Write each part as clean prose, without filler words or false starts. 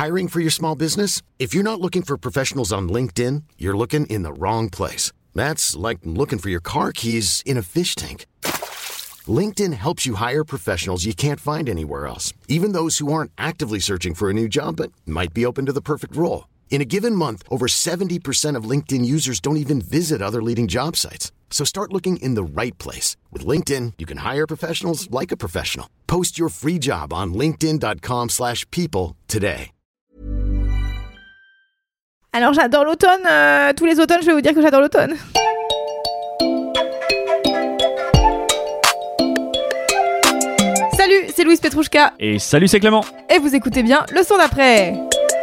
Hiring for your small business? If you're not looking for professionals on LinkedIn, you're looking in the wrong place. That's like looking for your car keys in a fish tank. LinkedIn helps you hire professionals you can't find anywhere else, even those who aren't actively searching for a new job but might be open to the perfect role. In a given month, over 70% of LinkedIn users don't even visit other leading job sites. So start looking in the right place. With LinkedIn, you can hire professionals like a professional. Post your free job on linkedin.com/people today. Alors j'adore l'automne, tous les automnes je vais vous dire que j'adore l'automne. Salut, c'est Louise Petrouchka. Et salut, c'est Clément. Et vous écoutez bien le son d'après.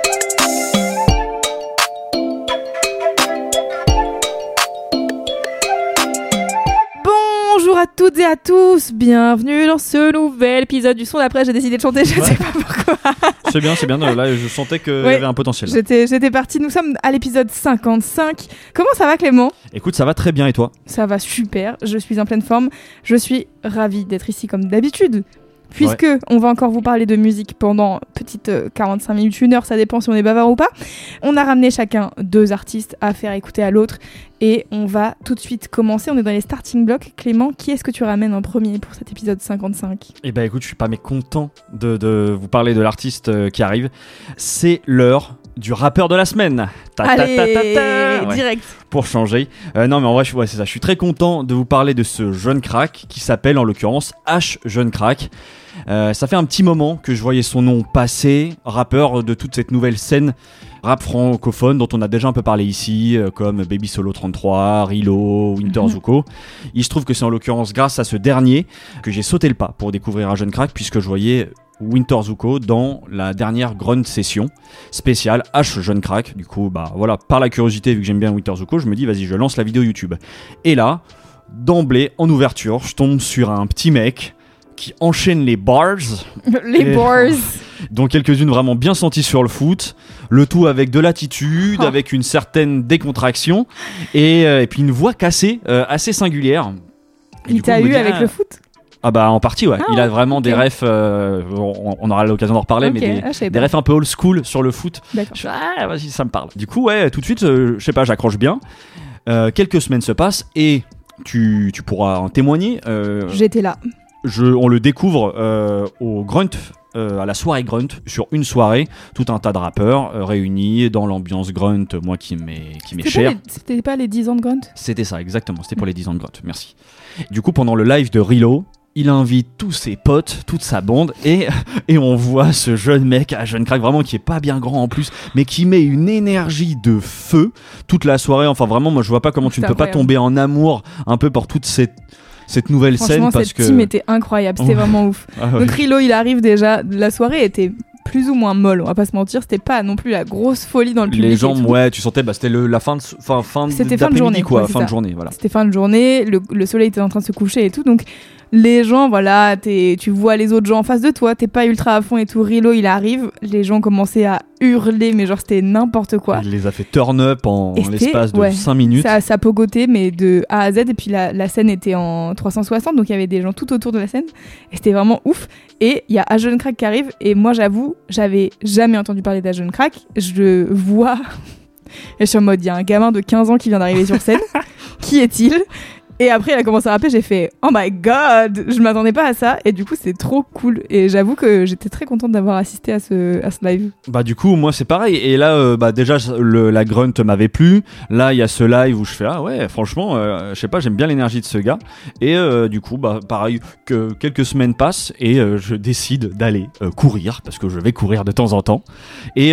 Bonjour à toutes et à tous, bienvenue dans ce nouvel épisode du son d'après. J'ai décidé de chanter, je ne sais pas pourquoi. C'est bien, là je sentais qu'il y avait un potentiel. J'étais partie, nous sommes à l'épisode 55. Comment ça va Clément ? Écoute, ça va très bien et toi ? Ça va super, je suis en pleine forme. Je suis ravie d'être ici comme d'habitude. Puisque on va encore vous parler de musique pendant petite 45 minutes, 1 heure, ça dépend si on est bavard ou pas. On a ramené chacun 2 artistes à faire écouter à l'autre et on va tout de suite commencer. On est dans les starting blocks. Clément, qui est-ce que tu ramènes en premier pour cet épisode 55 ? Eh ben écoute, je suis pas mécontent de vous parler de l'artiste qui arrive. C'est l'heure du rappeur de la semaine. Allez, direct. Pour changer. Non mais en vrai, c'est ça. Je suis très content de vous parler de ce jeune crack qui s'appelle en l'occurrence H Jeune Crack. Ça fait un petit moment que je voyais son nom passer, rappeur de toute cette nouvelle scène rap francophone dont on a déjà un peu parlé ici, comme Baby Solo 33, Rilo, Winter Zuko. Il se trouve que c'est en l'occurrence grâce à ce dernier que j'ai sauté le pas pour découvrir un jeune crack, puisque je voyais Winter Zuko dans la dernière Grunt Session spéciale H Jeune Crack. Du coup, par la curiosité, vu que j'aime bien Winter Zuko, je me dis vas-y, je lance la vidéo YouTube. Et là, d'emblée, en ouverture, je tombe sur un petit mec qui enchaîne les bars. Dont quelques-unes vraiment bien senties sur le foot. Le tout avec de l'attitude, avec une certaine décontraction et puis une voix cassée, assez singulière. Et il t'a eu avec le foot ? Ah bah en partie ouais, il a vraiment des refs, on aura l'occasion d'en reparler, mais des refs un peu old school sur le foot. D'accord. Vas-y, ça me parle. Du coup tout de suite, je sais pas, j'accroche bien. Quelques semaines se passent et tu pourras en témoigner. J'étais là. On le découvre au Grunt, à la soirée Grunt, sur une soirée, tout un tas de rappeurs réunis dans l'ambiance Grunt, moi qui m'est cher. C'était pas les 10 ans de Grunt ? C'était ça, exactement, c'était pour les 10 ans de Grunt, merci. Du coup, pendant le live de Rilo, il invite tous ses potes, toute sa bande, et on voit ce jeune mec, un jeune crack vraiment qui est pas bien grand en plus, mais qui met une énergie de feu toute la soirée. Enfin vraiment, moi je vois pas comment tu ne peux pas tomber en amour un peu pour toute cette nouvelle scène, parce que cette team était incroyable, c'était vraiment ouf. Donc Rilo, il arrive déjà, la soirée était plus ou moins molle, on va pas se mentir, c'était pas non plus la grosse folie dans le public. Les gens, tu sentais, c'était la fin de journée, quoi, fin ça. de journée, voilà. C'était fin de journée, le soleil était en train de se coucher et tout, donc les gens, tu vois les autres gens en face de toi, t'es pas ultra à fond et tout. Rilo, il arrive, les gens commençaient à hurler, mais genre c'était n'importe quoi. Il les a fait turn up en l'espace de 5 minutes. Ça pogotait, mais de A à Z, et puis la scène était en 360, donc il y avait des gens tout autour de la scène, et c'était vraiment ouf. Et il y a A Jeune Crack qui arrive, et moi j'avoue, j'avais jamais entendu parler d'A Jeune Crack. Je vois, et je suis en mode, il y a un gamin de 15 ans qui vient d'arriver sur scène, qui est-il ? Et après, il a commencé à rapper, j'ai fait « Oh my God !» Je m'attendais pas à ça, et du coup, c'est trop cool. Et j'avoue que j'étais très contente d'avoir assisté à ce live. Du coup, moi, c'est pareil. Et là, déjà, la Grunt m'avait plu. Là, il y a ce live où je fais « Ah ouais, franchement, je sais pas, j'aime bien l'énergie de ce gars. » Et du coup, pareil, que quelques semaines passent, et je décide d'aller courir, parce que je vais courir de temps en temps. Et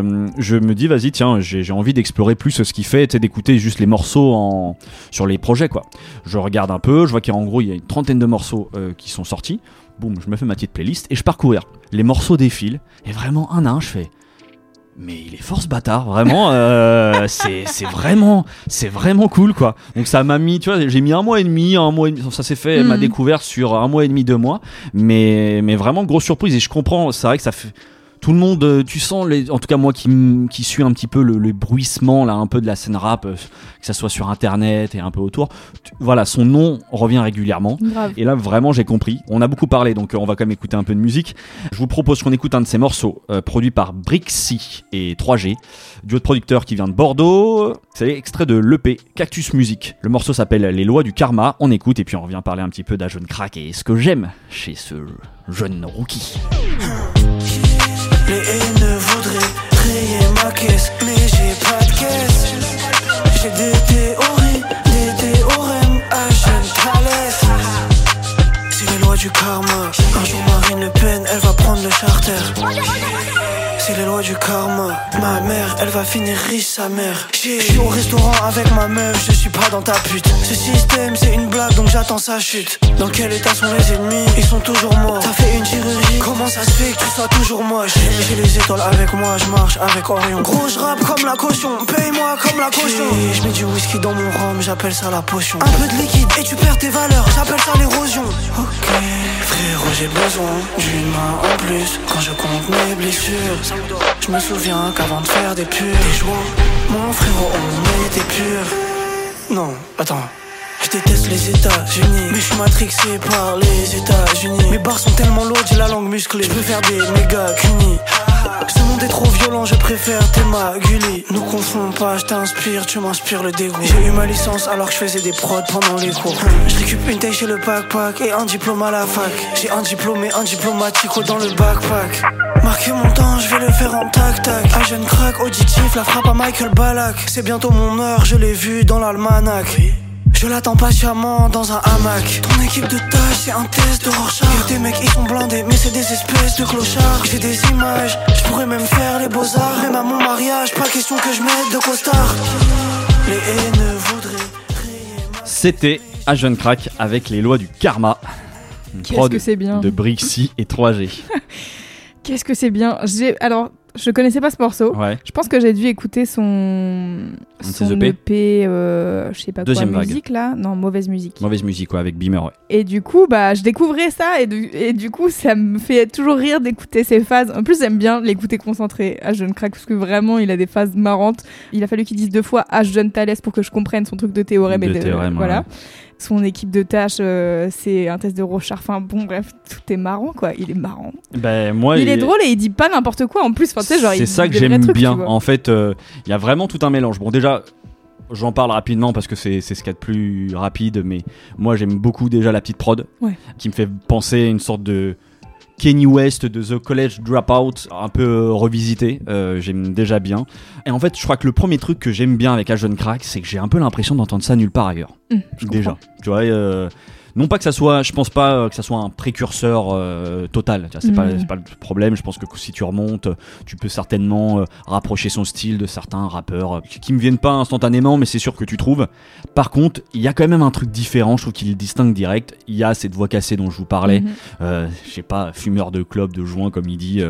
je me dis « Vas-y, tiens, j'ai envie d'explorer plus ce qu'il fait, d'écouter juste les morceaux sur les projets, quoi. » Je regarde un peu, je vois qu'en gros il y a une 30aine de morceaux qui sont sortis. Boum, je me fais ma petite playlist et je pars courir. Les morceaux défilent et vraiment un à un je fais mais il est fort ce bâtard, vraiment. C'est vraiment cool quoi. Donc ça m'a mis, tu vois, j'ai mis un mois et demi, ça s'est fait ma découverte sur 1 mois et demi, 2 mois, mais vraiment grosse surprise. Et je comprends, c'est vrai que ça fait, tout le monde, tu sens, en tout cas moi qui suis un petit peu le bruissement là, un peu de la scène rap, que ça soit sur internet et un peu autour, voilà, son nom revient régulièrement. Grave. Et là vraiment j'ai compris, on a beaucoup parlé, donc on va quand même écouter un peu de musique. Je vous propose qu'on écoute un de ses morceaux, produit par Brixie et 3G, duo de producteurs qui vient de Bordeaux. C'est extrait de l'EP Cactus Music. Le morceau s'appelle Les lois du karma, on écoute et puis on revient parler un petit peu d'A Jeune Crack et ce que j'aime chez ce jeune rookie. Les haineux voudraient rayer ma caisse, mais j'ai pas de caisse. J'ai des théories, des théorèmes à Jeune Thalès. C'est les lois du karma. Un jour Marine Le Pen, elle va prendre le charter. C'est les lois du karma. Ma mère, elle va finir riche, sa mère. Je suis au restaurant avec ma meuf, je suis pas dans ta pute. Ce système, c'est une blague, donc j'attends sa chute. Dans quel état sont les ennemis? Ils sont toujours morts. T'as fait une chirurgie, comment ça se fait que tu sois toujours moche? J'ai les étoiles avec moi, je marche avec Orion. Gros, je rappe comme la caution, paye-moi comme la caution. Je mets du whisky dans mon rhum, j'appelle ça la potion. Un peu de liquide et tu perds tes valeurs, j'appelle ça l'érosion. Ok, frérot, j'ai besoin d'une main en plus quand je compte mes blessures. Je me souviens qu'avant de faire des purs, des joints, mon frérot, on était purs. Non, attends. Je déteste les États-Unis, mais je suis matrixé par les États-Unis. Mes barres sont tellement lourdes, j'ai la langue musclée. Je peux faire des méga cunis. Ce monde est trop violent, je préfère tes Maguli. Nous confondons pas, je t'inspire, tu m'inspires le dégoût. J'ai eu ma licence alors que je faisais des prods pendant les cours. Je récupère une taille chez le backpack et un diplôme à la fac. J'ai un diplôme et un diplomatico dans le backpack. Marquer mon temps, je vais le faire en tac-tac. Un jeune crack auditif, la frappe à Michael Ballack. C'est bientôt mon heure, je l'ai vu dans l'almanach. Je l'attends patiemment dans un hamac. Ton équipe de tâche, c'est un test de Rorschach. Y'a des mecs, ils sont blindés, mais c'est des espèces de clochards. J'ai des images, je pourrais même faire les beaux-arts. Même à mon mariage, pas question que je mette de costard. Les haineux voudraient... C'était A Jeune Crack avec Les lois du karma. Une Qu'est-ce prod que c'est bien. de Brixie et 3G. Qu'est-ce que c'est bien. Alors, je connaissais pas ce morceau. Ouais. Je pense que j'ai dû écouter son ses EP. EP, je sais pas Deuxième quoi, vague. musique là. Non, mauvaise musique. Mauvaise musique, quoi, avec Beamer, ouais. Et du coup, bah, je découvrais ça et du coup, ça me fait toujours rire d'écouter ses phases. En plus, j'aime bien l'écouter concentré à Jeune Crack parce que vraiment, il a des phases marrantes. Il a fallu qu'il dise 2 fois à Jeune Thalès pour que je comprenne son truc de théorème. Voilà. Ouais. Son équipe de tâches, c'est un test de Rorschach. Enfin bon, bref, tout est marrant quoi. Il est marrant. Ben, moi, Il est drôle et il dit pas n'importe quoi en plus. Enfin, tu sais, genre, c'est il ça dit que des vrais j'aime trucs, bien. tu vois. En fait, il y a vraiment tout un mélange. Bon, déjà, j'en parle rapidement parce que c'est ce qu'il y a de plus rapide, mais moi j'aime beaucoup déjà la petite prod, qui me fait penser à une sorte de Kanye West de The College Dropout, un peu revisité. J'aime déjà bien. Et en fait, je crois que le premier truc que j'aime bien avec A Jeune Crack, c'est que j'ai un peu l'impression d'entendre ça nulle part ailleurs. Déjà, tu vois. Non pas que ça soit, je pense pas que ça soit un précurseur total, c'est pas le problème. Je pense que si tu remontes, tu peux certainement rapprocher son style de certains rappeurs qui me viennent pas instantanément, mais c'est sûr que tu trouves. Par contre, il y a quand même un truc différent, je trouve qu'il le distingue direct. Il y a cette voix cassée dont je vous parlais, je sais pas, fumeur de clope, de joint comme il dit,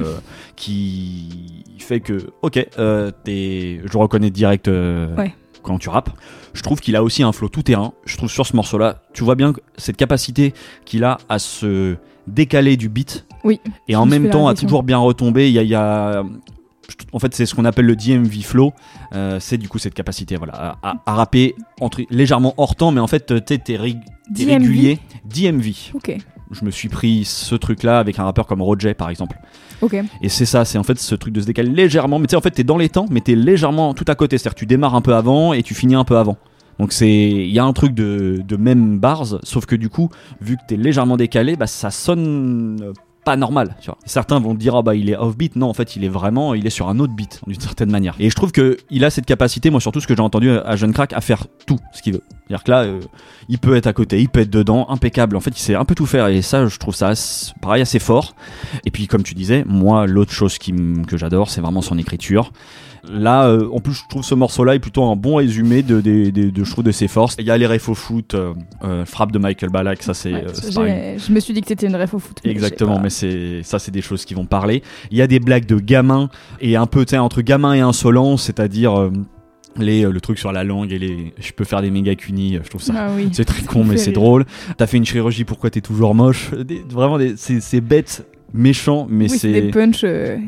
qui fait que, ok, je reconnais direct. Quand tu rappes, je trouve qu'il a aussi un flow tout terrain. Je trouve sur ce morceau-là, tu vois bien cette capacité qu'il a à se décaler du beat, et en même temps à toujours bien retomber. Il y a en fait, c'est ce qu'on appelle le DMV flow. C'est du coup cette capacité, voilà, à rapper légèrement hors temps, mais en fait, t'es régulier. DMV. Ok. Je me suis pris ce truc-là avec un rappeur comme Roger, par exemple. Ok. Et c'est ça, c'est en fait ce truc de se décaler légèrement. Mais tu sais, en fait, t'es dans les temps, mais t'es légèrement tout à côté. C'est-à-dire que tu démarres un peu avant et tu finis un peu avant. Donc il y a un truc de même bars, sauf que du coup, vu que t'es légèrement décalé, bah ça sonne pas normal, tu vois. Certains vont dire il est off-beat. Non, en fait, il est sur un autre beat d'une certaine manière. Et je trouve que il a cette capacité, moi surtout ce que j'ai entendu à Jeune Crack, à faire tout ce qu'il veut. C'est-à-dire que là, il peut être à côté, il peut être dedans, impeccable. En fait, il sait un peu tout faire et ça, je trouve ça pareil assez fort. Et puis, comme tu disais, moi, l'autre chose que j'adore, c'est vraiment son écriture. Là, en plus, je trouve ce morceau-là est plutôt un bon résumé je trouve de ses forces. Il y a les refs au foot, frappe de Michael Ballack, ça c'est pareil. Je me suis dit que c'était une ref au foot. Exactement, mais c'est des choses qui vont parler. Il y a des blagues de gamin et un peu entre gamin et insolent, c'est-à-dire le truc sur la langue et je peux faire des méga cunis, je trouve ça c'est très con mais c'est drôle. T'as fait une chirurgie, pourquoi t'es toujours moche? Vraiment c'est bête, méchant, mais c'est des punchs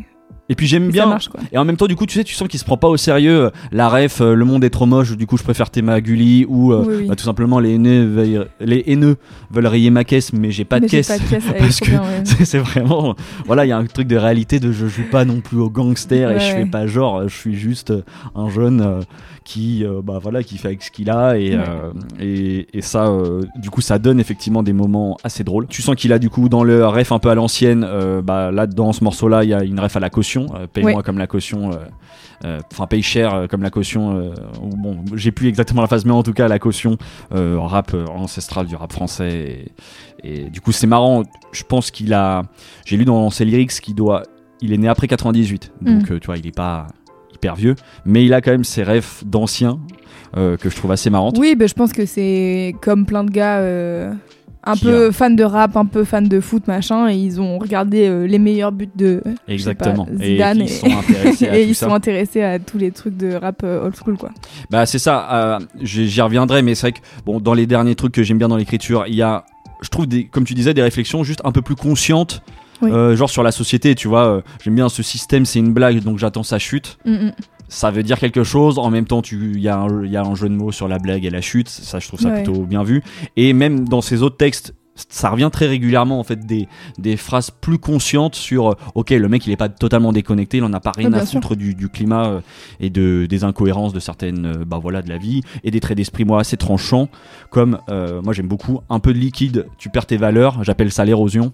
Et puis j'aime Et bien. ça marche, quoi. Et en même temps, du coup, tu sais, tu sens qu'il se prend pas au sérieux. La ref, le monde est trop moche, du coup, je préfère Théma Gulli ou Oui. tout simplement les haineux veulent rayer ma caisse, mais j'ai pas de Mais j'ai caisse. pas de caisse, elle est Parce trop que bien, ouais. c'est vraiment. Voilà, il y a un truc de réalité de je joue pas non plus au gangster et je fais pas genre, je suis juste un jeune qui fait avec ce qu'il a et ça, du coup, ça donne effectivement des moments assez drôles. Tu sens qu'il a du coup dans le ref un peu à l'ancienne, là dans ce morceau-là, il y a une ref à la caution. Paye-moi comme la caution, paye cher comme la caution. Bon, j'ai plus exactement la phase, mais en tout cas la caution rap ancestral du rap français. Et du coup, c'est marrant. Je pense j'ai lu dans ses lyrics il est né après 98, donc tu vois, il est pas hyper vieux, mais il a quand même ses refs d'anciens que je trouve assez marrantes. Oui, je pense que c'est comme plein de gars un peu fans de rap, un peu fans de foot, machin, et ils ont regardé les meilleurs buts de Exactement. Zidane et ils sont intéressés à et tout ils ça. sont intéressés à tous les trucs de rap old school, quoi. Bah c'est ça, j'y reviendrai, mais c'est vrai que bon, dans les derniers trucs que j'aime bien dans l'écriture, il y a, je trouve, comme tu disais, des réflexions juste un peu plus conscientes. Oui. Genre sur la société, tu vois, j'aime bien ce système, c'est une blague, donc j'attends sa chute. Ça veut dire quelque chose, en même temps il y a un jeu de mots sur la blague et la chute, ça je trouve ça plutôt bien vu. Et même dans ces autres textes, ça revient très régulièrement en fait, des phrases plus conscientes sur ok, le mec il est pas totalement déconnecté, il en a pas rien à foutre du climat et des incohérences de certaines de la vie, et des traits d'esprit moi assez tranchants, comme moi j'aime beaucoup un peu de liquide, tu perds tes valeurs, j'appelle ça l'érosion.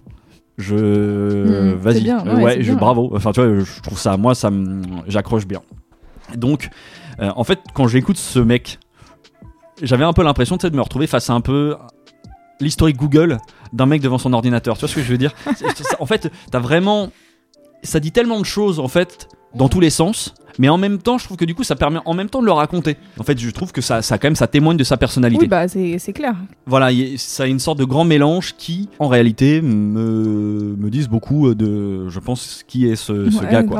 Vas-y, bien, bravo. Enfin, tu vois, je trouve ça, moi, j'accroche bien. Donc, en fait, quand j'écoute ce mec, j'avais un peu l'impression, de me retrouver face à un peu l'historique Google d'un mec devant son ordinateur. Tu vois ce que je veux dire ? En fait, t'as vraiment, ça dit tellement de choses, en fait, dans tous les sens. Mais en même temps, je trouve que du coup, ça permet en même temps de le raconter. En fait, je trouve que ça quand même, ça témoigne de sa personnalité. Oui, c'est clair. Voilà, ça a une sorte de grand mélange qui, en réalité, me disent beaucoup de, je pense, qui est ce gars, quoi.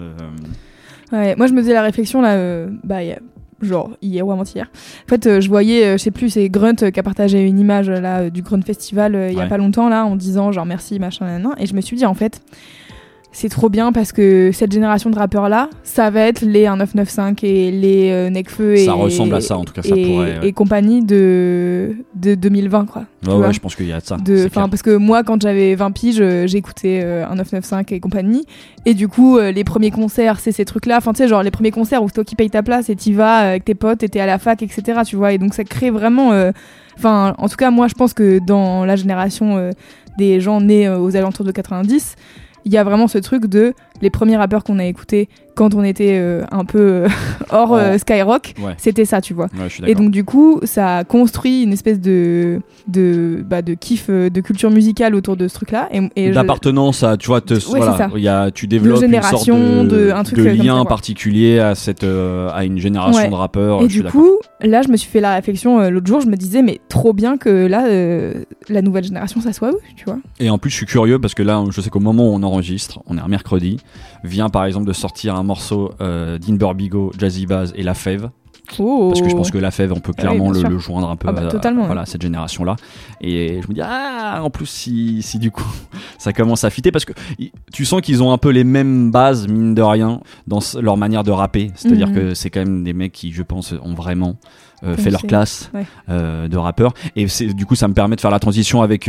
Ouais, moi, je me faisais la réflexion là, genre hier ou avant-hier. En fait, je voyais, je sais plus, c'est Grunt qui a partagé une image là du Grunt Festival il y a pas longtemps là, en disant genre merci machin nan, et je me suis dit en fait. C'est trop bien parce que cette génération de rappeurs là, ça va être les 1995 et les Nekfeu et ça ressemble à ça en tout cas, ça pourrait et compagnie de 2020 quoi. Ouais, je pense qu'il y a de ça. Parce que moi quand j'avais 20 piges, j'écoutais 1995 et compagnie, et du coup les premiers concerts, c'est ces trucs là, enfin tu sais genre les premiers concerts où c'est toi qui payes ta place et t'y vas avec tes potes et t'es à la fac, etc. tu vois, et donc ça crée vraiment en tout cas moi je pense que dans la génération des gens nés aux alentours de 90, il y a vraiment ce truc de les premiers rappeurs qu'on a écoutés quand on était un peu hors Skyrock, c'était ça, tu vois. Ouais, je suis d'accord. Et donc du coup, ça construit une espèce de kiff de culture musicale autour de ce truc-là. Et d'appartenance à, tu vois, tu développes une sorte de lien particulier à une génération de rappeurs. Et du coup, là, je me suis fait la réflexion l'autre jour, je me disais, mais trop bien que là, la nouvelle génération, ça soit eux, tu vois. Et en plus, je suis curieux parce que là, je sais qu'au moment où on enregistre, on est un mercredi, vient par exemple de sortir un morceau d'Inber Bigo, Jazzy Bass et La Fève. Parce que je pense que La Fève, on peut clairement le joindre un peu à cette génération-là. Et je me dis, en plus, si du coup, ça commence à fitter, parce que tu sens qu'ils ont un peu les mêmes bases, mine de rien, dans leur manière de rapper. C'est-à-dire que c'est quand même des mecs qui, je pense, ont vraiment fait leur classe de rappeurs. Et du coup, ça me permet de faire la transition avec,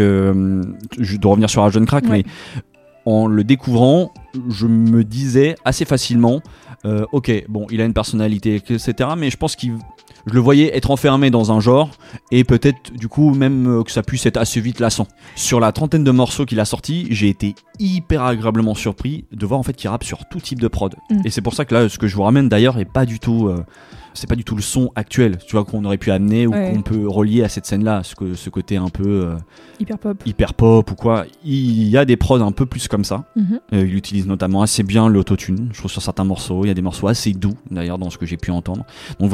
de revenir sur Jeune Crack, mais en le découvrant, je me disais assez facilement, ok, bon, il a une personnalité, etc. Mais je pense je le voyais être enfermé dans un genre, et peut-être du coup même que ça puisse être assez vite lassant. Sur la 30aine de morceaux qu'il a sortis, j'ai été hyper agréablement surpris de voir en fait qu'il rappe sur tout type de prod. Et c'est pour ça que là, ce que je vous ramène d'ailleurs est pas du tout... c'est pas du tout le son actuel, tu vois, qu'on aurait pu amener ou qu'on peut relier à cette scène-là, ce côté un peu hyper pop ou quoi. Il y a des prods un peu plus comme ça. Il utilise notamment assez bien l'autotune, je trouve, sur certains morceaux. Il y a des morceaux assez doux d'ailleurs dans ce que j'ai pu entendre. Donc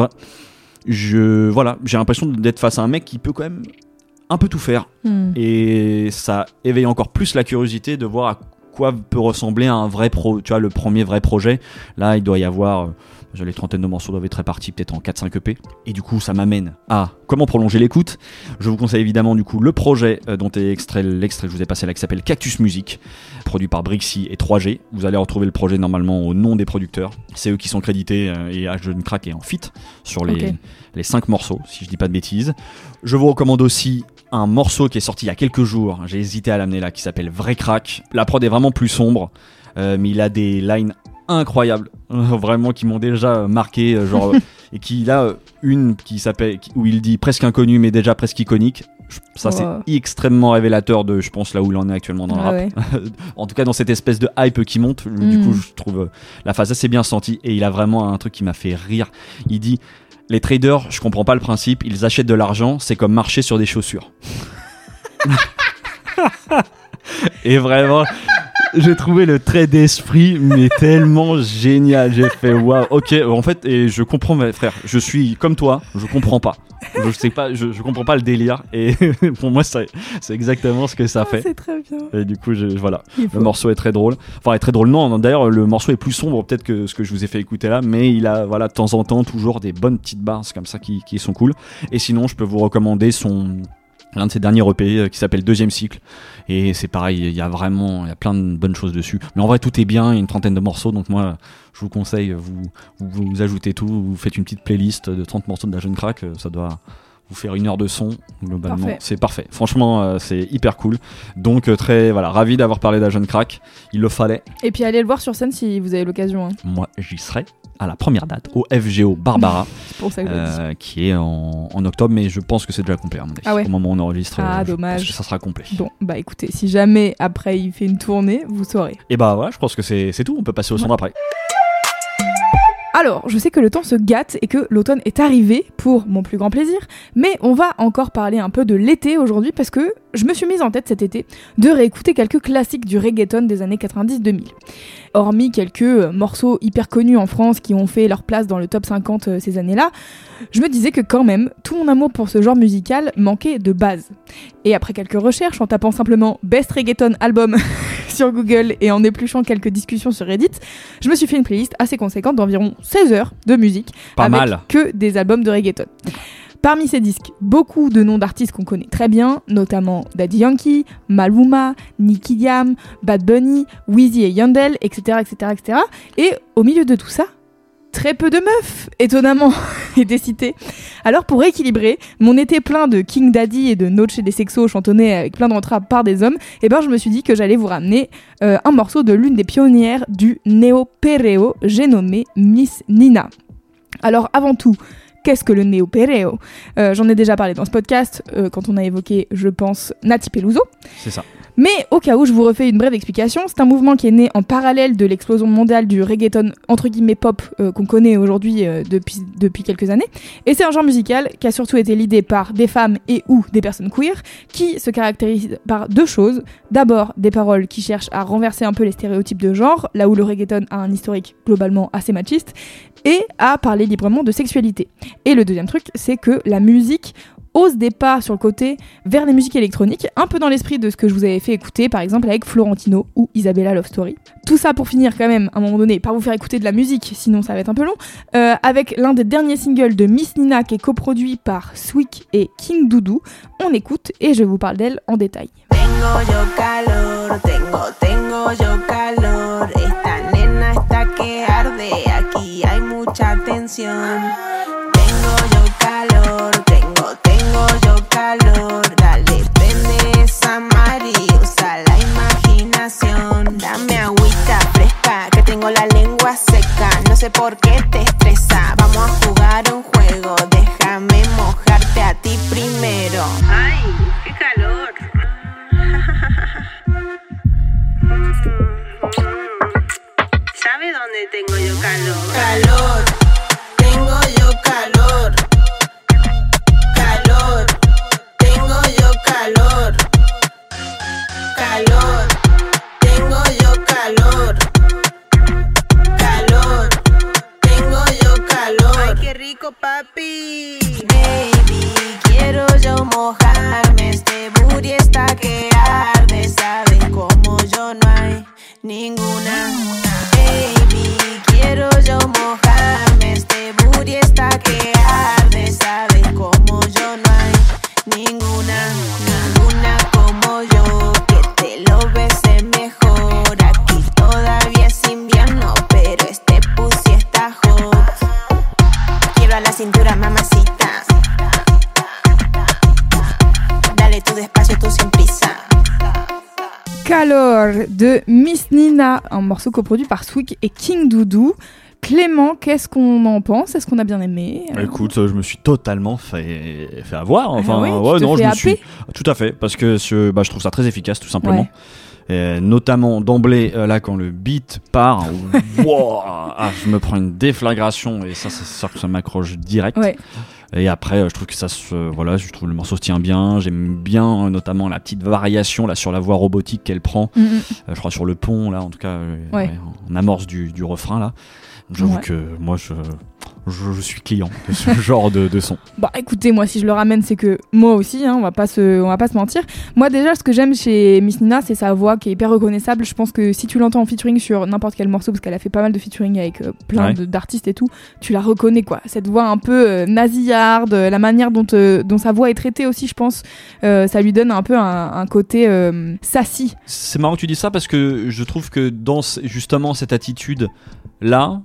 j'ai l'impression d'être face à un mec qui peut quand même un peu tout faire. Et ça éveille encore plus la curiosité de voir à quoi peut ressembler un vrai tu vois, le premier vrai projet. Là, il doit y avoir Les trentaines de morceaux doivent être répartis peut-être en 4-5 EP. Et du coup, ça m'amène à comment prolonger l'écoute. Je vous conseille évidemment du coup le projet dont est extrait l'extrait que je vous ai passé là, qui s'appelle Cactus Music, produit par Brixie et 3G. Vous allez retrouver le projet normalement au nom des producteurs. C'est eux qui sont crédités et Jeune Crack est en feat sur les 5 morceaux, si je dis pas de bêtises. Je vous recommande aussi un morceau qui est sorti il y a quelques jours, j'ai hésité à l'amener là, qui s'appelle Vrai Crack. La prod est vraiment plus sombre, mais il a des lines incroyables, vraiment qui m'ont déjà marqué, genre et qu'il a une qui s'appelle, où il dit presque inconnu mais déjà presque iconique. Ça c'est extrêmement révélateur de, je pense, là où il en est actuellement dans le rap. Ouais. En tout cas dans cette espèce de hype qui monte, du coup je trouve la phase assez bien sentie, et il a vraiment un truc qui m'a fait rire. Il dit: les traders, je comprends pas le principe, ils achètent de l'argent, c'est comme marcher sur des chaussures. Et vraiment, j'ai trouvé le trait d'esprit mais tellement génial. J'ai fait waouh, ok, en fait, et je comprends, mes frères, je suis comme toi, je comprends pas. Je sais pas, je comprends pas le délire, et pour moi c'est exactement ce que ça fait. C'est très bien. Et du coup, voilà, le morceau est très drôle. Enfin, est très drôle. Non, d'ailleurs, le morceau est plus sombre peut-être que ce que je vous ai fait écouter là, mais il a, voilà, de temps en temps toujours des bonnes petites bars comme ça qui sont cool. Et sinon, je peux vous recommander l'un de ses derniers EP qui s'appelle Deuxième Cycle, et c'est pareil, il y a plein de bonnes choses dessus, mais en vrai tout est bien, il y a une trentaine de morceaux, donc moi je vous conseille, vous ajoutez tout, vous faites une petite playlist de 30 morceaux de la Jeune Crack, ça doit vous faire 1 heure de son globalement. Parfait. C'est parfait, franchement c'est hyper cool, donc ravi d'avoir parlé de la Jeune Crack, il le fallait. Et puis allez le voir sur scène si vous avez l'occasion. Moi j'y serai à la première date au FGO Barbara. C'est pour ça que qui est en octobre, mais je pense que c'est déjà complet à mon avis. Ah ouais. Au moment où on enregistre, dommage. Je pense que ça sera complet. Bon, bah écoutez, si jamais après il fait une tournée, vous saurez. Et bah voilà, je pense que c'est tout, on peut passer au son d'après. Alors, je sais que le temps se gâte et que l'automne est arrivé pour mon plus grand plaisir, mais on va encore parler un peu de l'été aujourd'hui parce que je me suis mise en tête cet été de réécouter quelques classiques du reggaeton des années 90-2000. Hormis quelques morceaux hyper connus en France qui ont fait leur place dans le top 50 ces années-là, je me disais que quand même, tout mon amour pour ce genre musical manquait de base. Et après quelques recherches, en tapant simplement Best Reggaeton Album sur Google et en épluchant quelques discussions sur Reddit, je me suis fait une playlist assez conséquente d'environ 16 heures de musique, pas avec mal. Que des albums de reggaeton. Parmi ces disques, beaucoup de noms d'artistes qu'on connaît très bien, notamment Daddy Yankee, Maluma, Nicky Jam, Bad Bunny, Weezy et Yandel, etc., etc., etc. Et au milieu de tout ça, très peu de meufs, étonnamment, étaient citées. Alors pour équilibrer mon été plein de King Daddy et de Noche des Sexos chantonnés avec plein de rentraps par des hommes, je me suis dit que j'allais vous ramener un morceau de l'une des pionnières du néo-perreo, j'ai nommé Miss Nina. Alors avant tout, qu'est-ce que le néo-perreo ? J'en ai déjà parlé dans ce podcast quand on a évoqué, je pense, Nati Peluso. C'est ça. Mais au cas où je vous refais une brève explication, c'est un mouvement qui est né en parallèle de l'explosion mondiale du reggaeton entre guillemets pop qu'on connaît aujourd'hui depuis quelques années. Et c'est un genre musical qui a surtout été leadé par des femmes et ou des personnes queer qui se caractérisent par 2 choses. D'abord, des paroles qui cherchent à renverser un peu les stéréotypes de genre, là où le reggaeton a un historique globalement assez machiste, et à parler librement de sexualité. Et le deuxième truc, c'est que la musique ose des pas sur le côté vers les musiques électroniques, un peu dans l'esprit de ce que je vous avais fait écouter par exemple avec Florentino ou Isabella Love Story. Tout ça pour finir quand même à un moment donné par vous faire écouter de la musique, sinon ça va être un peu long, avec l'un des derniers singles de Miss Nina qui est coproduit par Swick et King Doudou. On écoute et je vous parle d'elle en détail. Tengo yo calor, tengo yo calor, esta nena está que arde, aquí hay mucha tensión. Tengo yo calor, tengo yo calor, dale prende esa mari, usa la imaginación. Dame agüita fresca, que tengo la lengua seca, no sé por qué te estresa. Vamos a jugar un juego, déjame mojarte a ti primero. Ay, qué calor. ¿Sabe dónde tengo yo calor? Calor, tengo yo calor. Calor, tengo yo calor. Calor, tengo yo calor. Calor, tengo yo calor. Ay, qué rico, papi. Baby, quiero yo mojarme, este booty está que arde. Saben como yo no hay ninguna. Baby, quiero yo mojarme, cintura, mamacita. Dale tu despacio, tu sin prisa. Calor de Miss Nina, un morceau coproduit par Swick et King Doudou. Clément, qu'est-ce qu'on en pense ? Est-ce qu'on a bien aimé ? Écoute, je me suis totalement fait avoir. Enfin, oui, ouais, tu te non, fais je me happer. suis. Tout à fait, parce que je trouve ça très efficace, tout simplement. Et notamment d'emblée, là, quand le beat part, wow, je me prends une déflagration et ça, c'est sûr que ça m'accroche direct. Ouais. Et après, je trouve que je trouve le morceau se tient bien. J'aime bien, notamment la petite variation là sur la voix robotique qu'elle prend. Je crois sur le pont là, en tout cas, en amorce du refrain là. J'avoue que moi, je suis client de ce genre de son. Bah écoutez, moi si je le ramène, c'est que moi aussi, on va pas se mentir. Moi déjà, ce que j'aime chez Miss Nina, c'est sa voix qui est hyper reconnaissable. Je pense que si tu l'entends en featuring sur n'importe quel morceau, parce qu'elle a fait pas mal de featuring avec plein d'artistes et tout, tu la reconnais quoi. Cette voix un peu nasillarde, la manière dont sa voix est traitée aussi, je pense, ça lui donne un peu un côté sassy. C'est marrant que tu dis ça parce que je trouve que dans justement cette attitude là,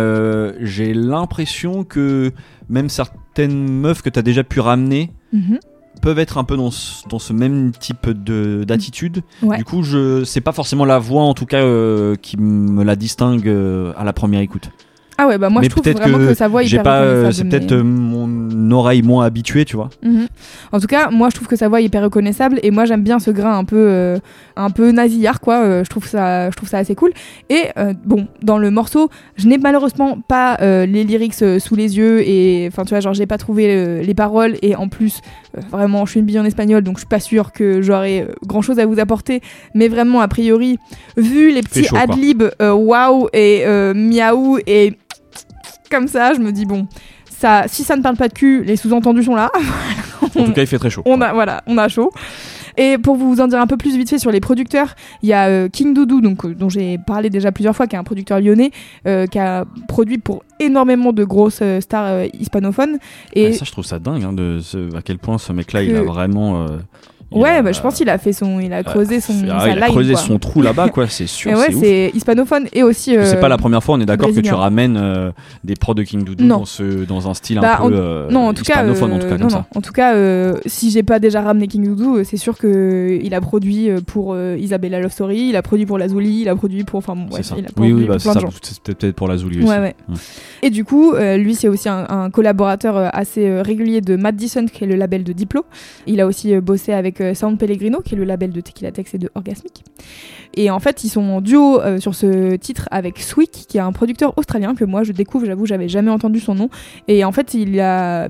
j'ai l'impression que même certaines meufs que tu as déjà pu ramener peuvent être un peu dans ce même type d'attitude. Ouais. Du coup, c'est pas forcément la voix en tout cas qui me la distingue à la première écoute. Ah ouais, bah moi mais je trouve vraiment que sa voix est hyper reconnaissable. C'est peut-être mon oreille moins habituée, tu vois. En tout cas, moi je trouve que sa voix est hyper reconnaissable et moi j'aime bien ce grain un peu nasillard quoi. Je trouve ça assez cool. Et bon, dans le morceau, je n'ai malheureusement pas les lyrics sous les yeux et enfin tu vois genre j'ai pas trouvé les paroles et en plus vraiment je suis une bille en espagnol donc je suis pas sûre que j'aurai grand chose à vous apporter. Mais vraiment a priori vu les petits adlibs waouh et miaou et comme ça, je me dis bon, ça, si ça ne parle pas de cul, les sous-entendus sont là. En tout cas, il fait très chaud. On a chaud. Et pour vous en dire un peu plus vite fait sur les producteurs, il y a King Doudou, dont j'ai parlé déjà plusieurs fois, qui est un producteur lyonnais, qui a produit pour énormément de grosses stars hispanophones. Et ça, je trouve ça dingue, à quel point ce mec-là, il a vraiment... je pense qu'il a fait il a creusé sa line. Il a creusé son trou là-bas, quoi, c'est sûr. Et c'est hispanophone et aussi. C'est pas la première fois, on est d'accord brésilien. Que tu ramènes des prods de King Doudou dans un style un peu hispanophone, en tout cas, comme ça. En tout cas, si j'ai pas déjà ramené King Doudou, c'est sûr qu'il a produit pour Isabella Love Story, il a produit pour Lazuli, il a produit pour. Enfin, bon, il a produit pour plein de gens. C'était peut-être pour Lazuli aussi. Ouais. Et du coup, lui, c'est aussi un collaborateur assez régulier de Madison, qui est le label de Diplo. Il a aussi bossé avec Sound Pellegrino, qui est le label de Tequila Tex et de Orgasmic. Et en fait, ils sont en duo sur ce titre avec Swick, qui est un producteur australien que moi je découvre, j'avoue, j'avais jamais entendu son nom. Et en fait, il a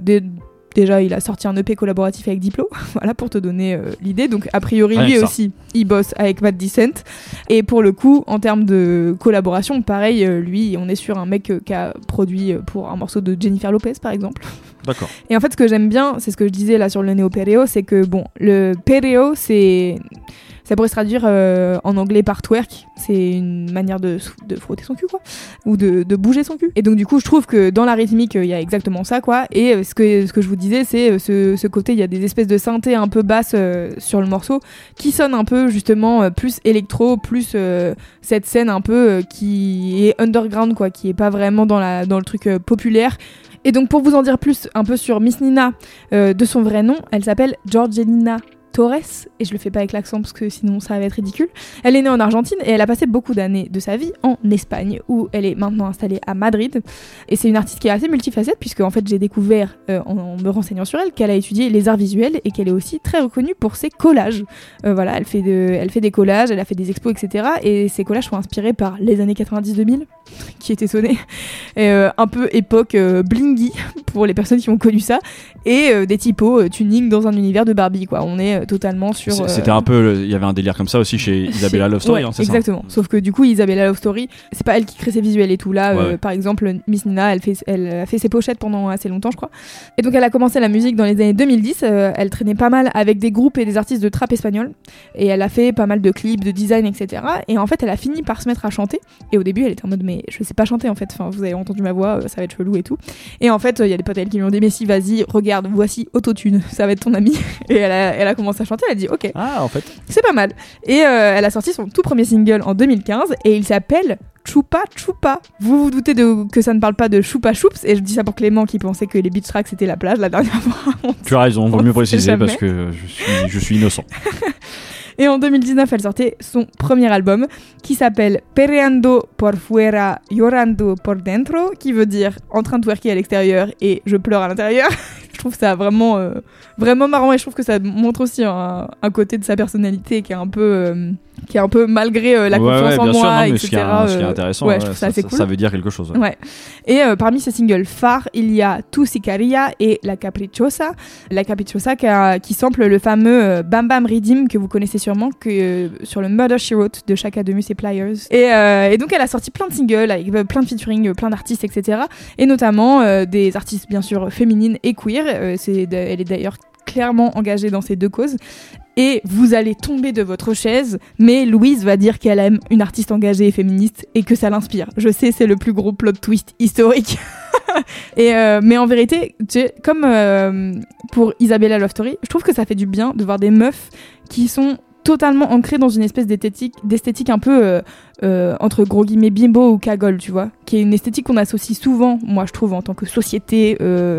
sorti un EP collaboratif avec Diplo, voilà, pour te donner l'idée. Donc, a priori, lui aussi, il bosse avec Matt Decent. Et pour le coup, en termes de collaboration, pareil, lui, on est sur un mec qui a produit pour un morceau de Jennifer Lopez, par exemple. D'accord. Et en fait, ce que j'aime bien, c'est ce que je disais là sur le néo-perreo, c'est que, bon, le perreo, ça pourrait se traduire en anglais par twerk. C'est une manière de frotter son cul, quoi. Ou de bouger son cul. Et donc, du coup, je trouve que dans la rythmique, il y a exactement ça, quoi. Et ce que je vous disais, c'est ce côté, il y a des espèces de synthés un peu basses sur le morceau qui sonnent un peu, justement, plus électro, plus cette scène un peu qui est underground, quoi, qui est pas vraiment dans le truc populaire. Et donc, pour vous en dire plus un peu sur Miss Nina, de son vrai nom, elle s'appelle Jorgelina Torres, et je le fais pas avec l'accent parce que sinon ça va être ridicule. Elle est née en Argentine et elle a passé beaucoup d'années de sa vie en Espagne, où elle est maintenant installée à Madrid. Et c'est une artiste qui est assez multifacette, puisque en fait j'ai découvert en me renseignant sur elle qu'elle a étudié les arts visuels et qu'elle est aussi très reconnue pour ses collages. Voilà, elle fait des collages, elle a fait des expos, etc. Et ses collages sont inspirés par les années 90-2000, qui étaient sonnés, un peu époque blingy pour les personnes qui ont connu ça, et des typos tuning dans un univers de Barbie, quoi. On est totalement sur. C'était un peu, il y avait un délire comme ça aussi chez Isabella Love Story, c'est exactement. ça. Sauf que du coup, Isabella Love Story, c'est pas elle qui crée ses visuels et tout. Là, par exemple, Miss Nina, elle a fait ses pochettes pendant assez longtemps, je crois. Et donc, elle a commencé la musique dans les années 2010. Elle traînait pas mal avec des groupes et des artistes de trap espagnol. Et elle a fait pas mal de clips, de design, etc. Et en fait, elle a fini par se mettre à chanter. Et au début, elle était en mode, mais je sais pas chanter en fait. Enfin, vous avez entendu ma voix, ça va être chelou et tout. Et en fait, il y a des potes à elle qui lui ont dit, mais si, vas-y, regarde, voici Autotune, ça va être ton ami. Et elle a commencé à chanter. Elle a dit, ok. Ah, en fait. C'est pas mal. Et elle a sorti son tout premier single en 2015 et il s'appelle Chupa Chupa. Vous vous doutez que ça ne parle pas de Chupa Chups, et je dis ça pour Clément qui pensait que les beach tracks c'était la plage la dernière fois. Tu as raison, vaut mieux préciser jamais. parce que je suis innocent. Et en 2019, elle sortait son premier album qui s'appelle Perreando por fuera, llorando por dentro, qui veut dire en train de twerker à l'extérieur et je pleure à l'intérieur. Je trouve ça vraiment marrant, et je trouve que ça montre aussi un côté de sa personnalité qui est un peu malgré la confiance en bien moi, sûr, non, mais etc. ce qui est intéressant, je trouve ça assez cool. Ça veut dire quelque chose. Ouais. Et parmi ses singles phares, il y a Tu Sicaria et La Capricciosa. La Capricciosa qui sample le fameux Bam Bam Redeem que vous connaissez sûrement sur le Murder She Wrote de Chaka Demus et Pliers. Et donc elle a sorti plein de singles avec plein de featuring, plein d'artistes, etc. Et notamment des artistes bien sûr féminines et queer. Elle est d'ailleurs clairement engagée dans ces deux causes. Et vous allez tomber de votre chaise, mais Louise va dire qu'elle aime une artiste engagée et féministe et que ça l'inspire. Je sais, c'est le plus gros plot twist historique. Mais en vérité, tu sais, comme pour Isabella Love Story, je trouve que ça fait du bien de voir des meufs qui sont totalement ancrées dans une espèce d'esthétique un peu entre gros guillemets bimbo ou cagole, tu vois, qui est une esthétique qu'on associe souvent, moi je trouve, en tant que société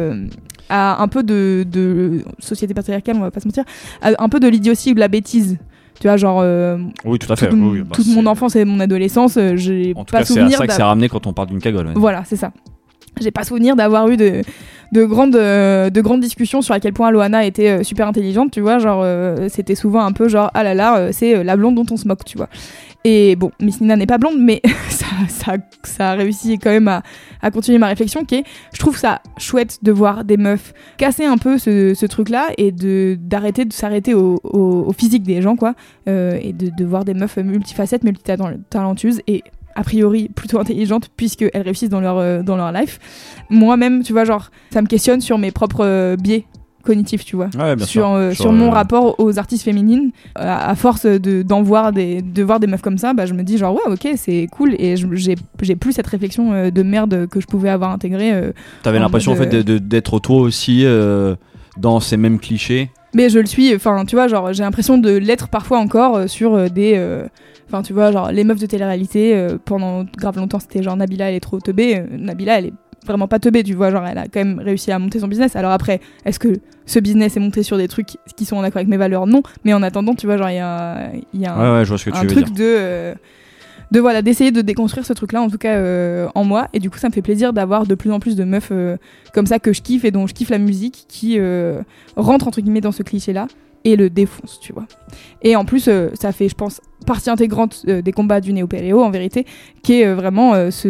à un peu de société patriarcale, on va pas se mentir, à un peu de l'idiotie ou de la bêtise. Tu vois, genre. Oui, tout à fait. Toute mon enfance et mon adolescence, j'ai en tout pas cas, souvenir. C'est à ça que c'est ramené quand on parle d'une cagole. Ouais. Voilà, c'est ça. J'ai pas souvenir d'avoir eu de grandes discussions sur à quel point Loana était super intelligente, tu vois. Genre, c'était souvent un peu genre, ah là là, c'est la blonde dont on se moque, tu vois. Et bon, Miss Nina n'est pas blonde, mais ça a réussi quand même à continuer ma réflexion, qui est, je trouve ça chouette de voir des meufs casser un peu ce truc-là et d'arrêter de s'arrêter au physique des gens, quoi. Et de voir des meufs multifacettes, multitalentueuses et a priori plutôt intelligentes puisqu'elles réussissent dans leur life. Moi-même, tu vois, genre, ça me questionne sur mes propres biais cognitifs, tu vois, ouais, sur mon rapport aux artistes féminines. À force de voir des meufs comme ça, bah, je me dis genre ouais, ok, c'est cool, et j'ai plus cette réflexion de merde que je pouvais avoir intégrée. T'avais l'impression en fait d'être toi aussi dans ces mêmes clichés. Mais je le suis, enfin tu vois, genre j'ai l'impression de l'être parfois encore sur des enfin tu vois, genre les meufs de télé-réalité, pendant grave longtemps c'était genre Nabila elle est trop teubée. Nabila elle est vraiment pas teubée, tu vois, genre elle a quand même réussi à monter son business. Alors après, est-ce que ce business est monté sur des trucs qui sont en accord avec mes valeurs? Non, mais en attendant, tu vois, genre il y a je vois ce que tu un veux truc dire. de voilà, d'essayer de déconstruire ce truc-là, en tout cas en moi, et du coup ça me fait plaisir d'avoir de plus en plus de meufs comme ça que je kiffe et dont je kiffe la musique, qui rentrent entre guillemets dans ce cliché-là et le défonce, tu vois. Et en plus, ça fait, je pense, partie intégrante des combats du néo-péréo, en vérité, qui est vraiment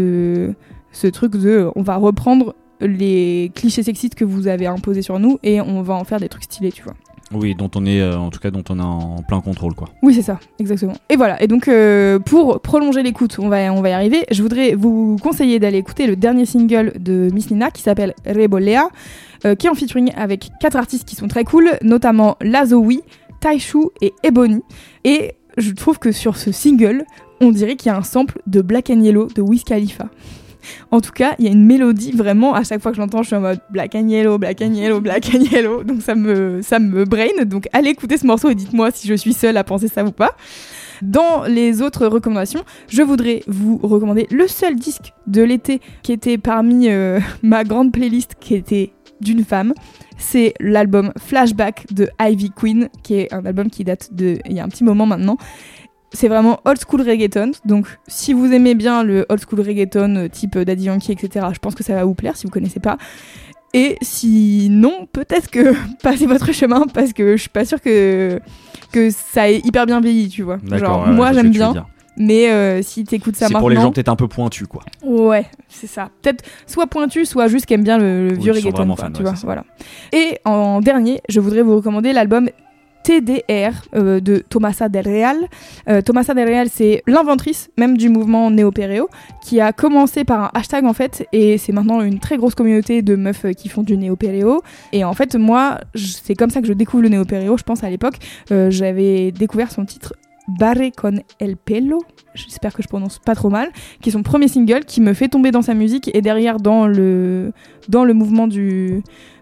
ce truc de on va reprendre les clichés sexistes que vous avez imposés sur nous et on va en faire des trucs stylés, tu vois. Oui, dont on est en tout cas en plein contrôle, quoi. Oui, c'est ça, exactement. Et voilà, et donc pour prolonger l'écoute, on va y arriver, je voudrais vous conseiller d'aller écouter le dernier single de Miss Nina qui s'appelle Rebolea, qui est en featuring avec 4 artistes qui sont très cool, notamment Lazoui, Taishu et Ebony. Et je trouve que sur ce single, on dirait qu'il y a un sample de Black and Yellow de Wiz Khalifa. En tout cas, il y a une mélodie vraiment, à chaque fois que je l'entends, je suis en mode Black and Yellow, Black and Yellow, Black and Yellow. Donc ça me brain. Donc allez écouter ce morceau et dites-moi si je suis seule à penser ça ou pas. Dans les autres recommandations, je voudrais vous recommander le seul disque de l'été qui était parmi ma grande playlist, qui était d'une femme. C'est l'album Flashback de Ivy Queen, qui est un album qui date il y a un petit moment maintenant. C'est vraiment old school reggaeton, donc si vous aimez bien le old school reggaeton type Daddy Yankee, etc., je pense que ça va vous plaire si vous connaissez pas. Et sinon, peut-être que passez votre chemin, parce que je suis pas sûre que ça ait hyper bien vieilli, tu vois. Genre, moi j'aime bien, mais si t'écoutes ça maintenant... C'est pour les gens peut-être un peu pointus, quoi. Ouais, c'est ça. Peut-être soit pointu, soit juste qui aiment bien le vieux reggaeton, quoi, tu vois, voilà. Et en dernier, je voudrais vous recommander l'album TDR de Tomasa Del Real. Tomasa Del Real, c'est l'inventrice même du mouvement néo-péréo, qui a commencé par un hashtag en fait, et c'est maintenant une très grosse communauté de meufs qui font du néo-péréo. Et en fait, moi, c'est comme ça que je découvre le néo-péréo, je pense à l'époque. J'avais découvert son titre Barre con el pelo, j'espère que je prononce pas trop mal, qui est son premier single, qui me fait tomber dans sa musique, et derrière dans le mouvement du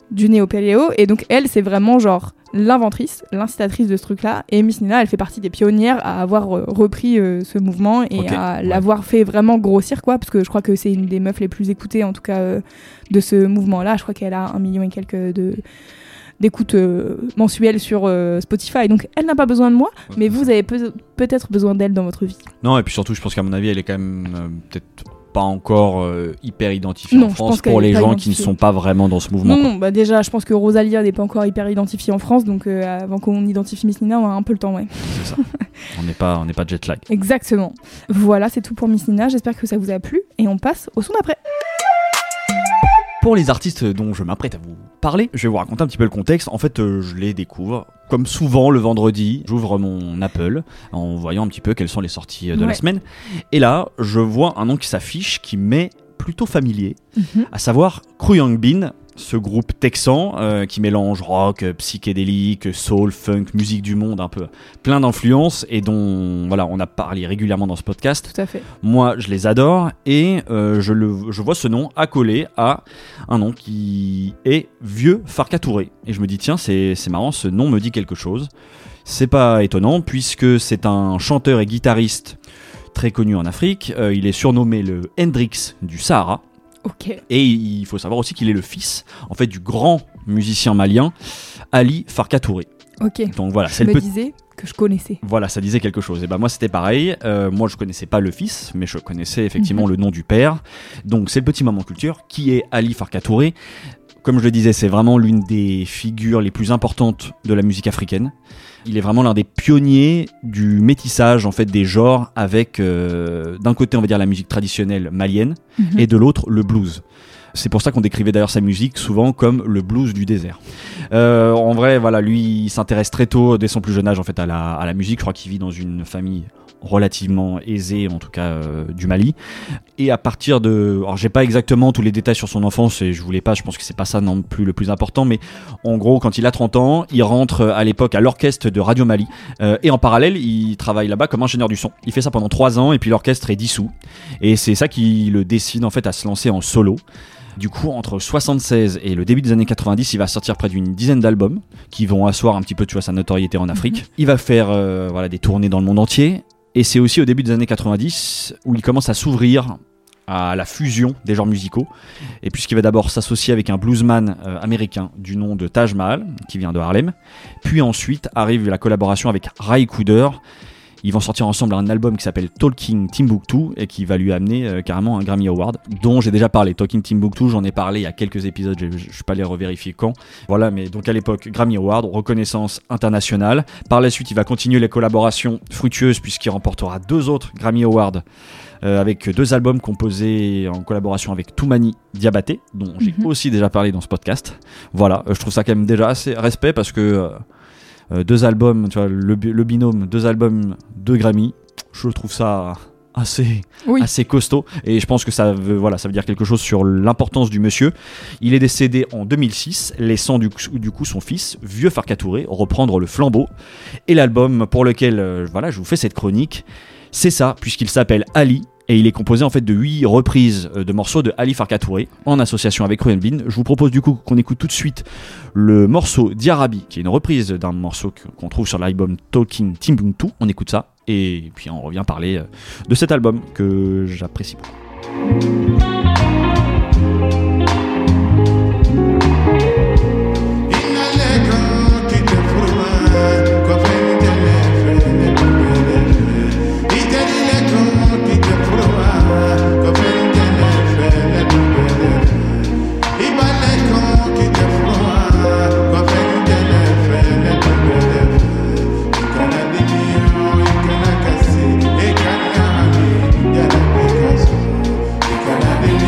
du néo-paléo. Et donc elle, c'est vraiment genre l'inventrice, l'incitatrice de ce truc-là. Et Miss Nina, elle fait partie des pionnières à avoir repris ce mouvement et à l'avoir fait vraiment grossir, quoi. Parce que je crois que c'est une des meufs les plus écoutées, en tout cas, de ce mouvement-là. Je crois qu'elle a 1 million et quelques d'écoutes mensuelles sur Spotify. Donc elle n'a pas besoin de moi, mais vous avez peut-être besoin d'elle dans votre vie. Non, et puis surtout, je pense qu'à mon avis, elle est quand même peut-être pas encore hyper identifiée en France pour les gens qui ne sont pas vraiment dans ce mouvement. Non, bah déjà, je pense que Rosalia n'est pas encore hyper identifiée en France, donc avant qu'on identifie Miss Nina, on a un peu le temps, ouais. C'est ça. On n'est pas jet lag. Exactement. Voilà, c'est tout pour Miss Nina. J'espère que ça vous a plu et on passe au son d'après. Pour les artistes dont je m'apprête à vous parler, je vais vous raconter un petit peu le contexte. En fait, je les découvre. Comme souvent le vendredi, j'ouvre mon Apple en voyant un petit peu quelles sont les sorties de la semaine. Et là, je vois un nom qui s'affiche qui m'est plutôt familier, à savoir Crew Young Bean, ce groupe texan qui mélange rock, psychédélique, soul, funk, musique du monde, un peu plein d'influences et dont voilà, on a parlé régulièrement dans ce podcast. Tout à fait. Moi, je les adore et je vois ce nom accolé à un nom qui est Vieux Farka Touré. Et je me dis tiens, c'est marrant, ce nom me dit quelque chose. C'est pas étonnant puisque c'est un chanteur et guitariste très connu en Afrique. Il est surnommé le Hendrix du Sahara. Okay. Et il faut savoir aussi qu'il est le fils en fait du grand musicien malien Ali Farka Touré. Ok. Donc voilà, je me disais que je connaissais. Voilà, ça disait quelque chose. Et ben moi c'était pareil. Moi je connaissais pas le fils, mais je connaissais effectivement le nom du père. Donc c'est le petit maman culture qui est Ali Farka Touré. Comme je le disais, c'est vraiment l'une des figures les plus importantes de la musique africaine. Il est vraiment l'un des pionniers du métissage en fait des genres avec d'un côté on va dire la musique traditionnelle malienne et de l'autre le blues. C'est pour ça qu'on décrivait d'ailleurs sa musique souvent comme le blues du désert. En vrai, voilà, lui il s'intéresse très tôt dès son plus jeune âge en fait à la musique. Je crois qu'il vit dans une famille relativement aisée, en tout cas du Mali. Et à partir de... Alors j'ai pas exactement tous les détails sur son enfance et je pense que c'est pas ça non plus le plus important, mais en gros quand il a 30 ans, il rentre à l'époque à l'orchestre de Radio Mali et en parallèle il travaille là-bas comme ingénieur du son. Il fait ça pendant 3 ans et puis l'orchestre est dissous. Et c'est ça qui le décide en fait à se lancer en solo. Du coup, entre 76 et le début des années 90, il va sortir près d'une dizaine d'albums qui vont asseoir un petit peu sa notoriété en Afrique. Il va faire des tournées dans le monde entier. Et c'est aussi au début des années 90 où il commence à s'ouvrir à la fusion des genres musicaux. Et puisqu'il va d'abord s'associer avec un bluesman américain du nom de Taj Mahal, qui vient de Harlem. Puis ensuite arrive la collaboration avec Ray Cooder. Ils vont sortir ensemble un album qui s'appelle Talking Timbuktu et qui va lui amener carrément un Grammy Award dont j'ai déjà parlé. Talking Timbuktu, j'en ai parlé il y a quelques épisodes, je ne suis pas allé revérifier quand. Voilà, mais donc à l'époque, Grammy Award, reconnaissance internationale. Par la suite, il va continuer les collaborations fructueuses puisqu'il remportera 2 autres Grammy Awards avec 2 albums composés en collaboration avec Toumani Diabaté, dont j'ai aussi déjà parlé dans ce podcast. Voilà, je trouve ça quand même déjà assez respect parce que... 2 albums, tu vois, le binôme, 2 albums, 2 Grammy, je trouve ça assez costaud et je pense que ça veut dire quelque chose sur l'importance du monsieur. Il est décédé en 2006, laissant du coup son fils, Vieux Farka Touré, reprendre le flambeau. Et l'album pour lequel je vous fais cette chronique, c'est ça, puisqu'il s'appelle Ali. Et il est composé en fait de 8 reprises de morceaux de Ali Farka Touré en association avec Crew Young Bean. Je vous propose du coup qu'on écoute tout de suite le morceau Diarabi, qui est une reprise d'un morceau qu'on trouve sur l'album Talking Timbuktu. On écoute ça et puis on revient parler de cet album que j'apprécie beaucoup. Canada.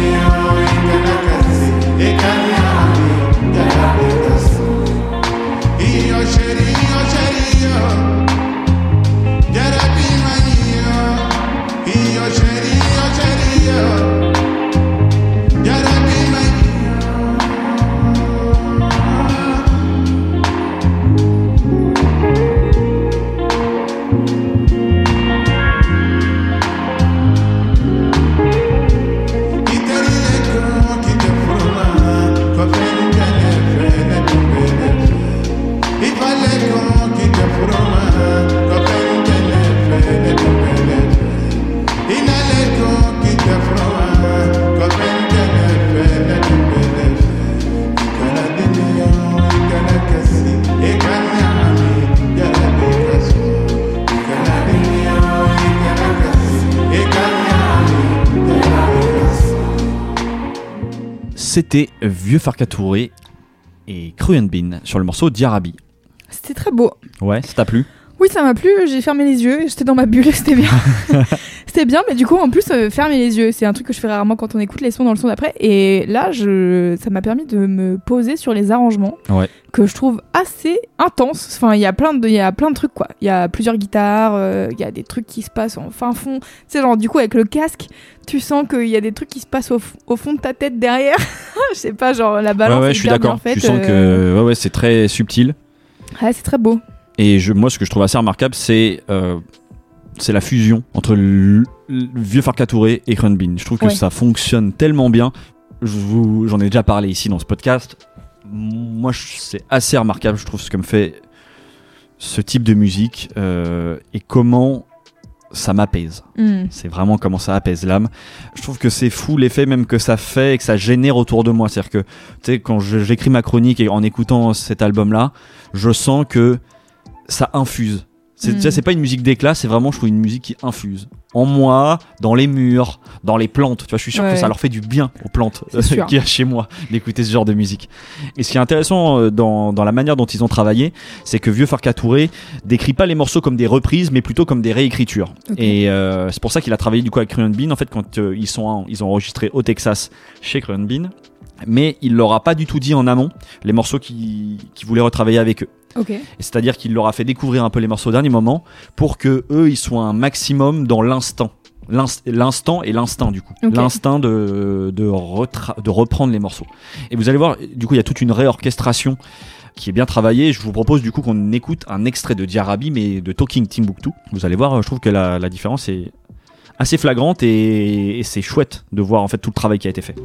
C'était Vieux Farka Touré et Cru Bean sur le morceau Diarabi. C'était très beau. Ouais, ça t'a plu? Oui, ça m'a plu, j'ai fermé les yeux, j'étais dans ma bulle, c'était bien. C'était bien, mais du coup, en plus, fermer les yeux, c'est un truc que je fais rarement quand on écoute les sons dans le son d'après. Et là, ça m'a permis de me poser sur les arrangements, que je trouve assez intenses. Enfin, il y a plein de trucs, quoi. Il y a plusieurs guitares, il y a des trucs qui se passent en fin fond. Tu sais, genre, du coup, avec le casque, tu sens qu'il y a des trucs qui se passent au fond de ta tête derrière. Je sais pas, genre, la balance est je suis hyper d'accord. bien faite. Tu sens que c'est très subtil. Ouais, c'est très beau. Et moi, ce que je trouve assez remarquable, c'est la fusion entre le Vieux Farka Touré et Cru Bean. Je trouve que ça fonctionne tellement bien. J'en ai déjà parlé ici dans ce podcast. Moi, c'est assez remarquable, je trouve, ce que me fait ce type de musique et comment ça m'apaise. C'est vraiment comment ça apaise l'âme. Je trouve que c'est fou l'effet même que ça fait et que ça génère autour de moi. C'est-à-dire que, tu sais, quand j'écris ma chronique et en écoutant cet album-là, je sens que ça infuse. C'est pas une musique d'éclat, c'est vraiment, je trouve, une musique qui infuse en moi, dans les murs, dans les plantes. Tu vois, je suis sûr que ça leur fait du bien aux plantes qu'il y a chez moi d'écouter ce genre de musique. Et ce qui est intéressant dans la manière dont ils ont travaillé, c'est que Vieux Farka Touré décrit pas les morceaux comme des reprises, mais plutôt comme des réécritures. Et c'est pour ça qu'il a travaillé du coup avec Cru Bean. En fait, quand ils ont enregistré au Texas chez Cru Bean, mais il leur a pas du tout dit en amont les morceaux qu'il voulait retravailler avec eux. Et c'est-à-dire qu'il leur a fait découvrir un peu les morceaux au dernier moment pour que eux ils soient un maximum dans l'instant et l'instinct du coup, l'instinct de reprendre les morceaux. Et vous allez voir, du coup il y a toute une réorchestration qui est bien travaillée. Je vous propose du coup qu'on écoute un extrait de Diarabi mais de Talking Timbuktu. Vous allez voir, je trouve que la différence est assez flagrante et c'est chouette de voir en fait tout le travail qui a été fait.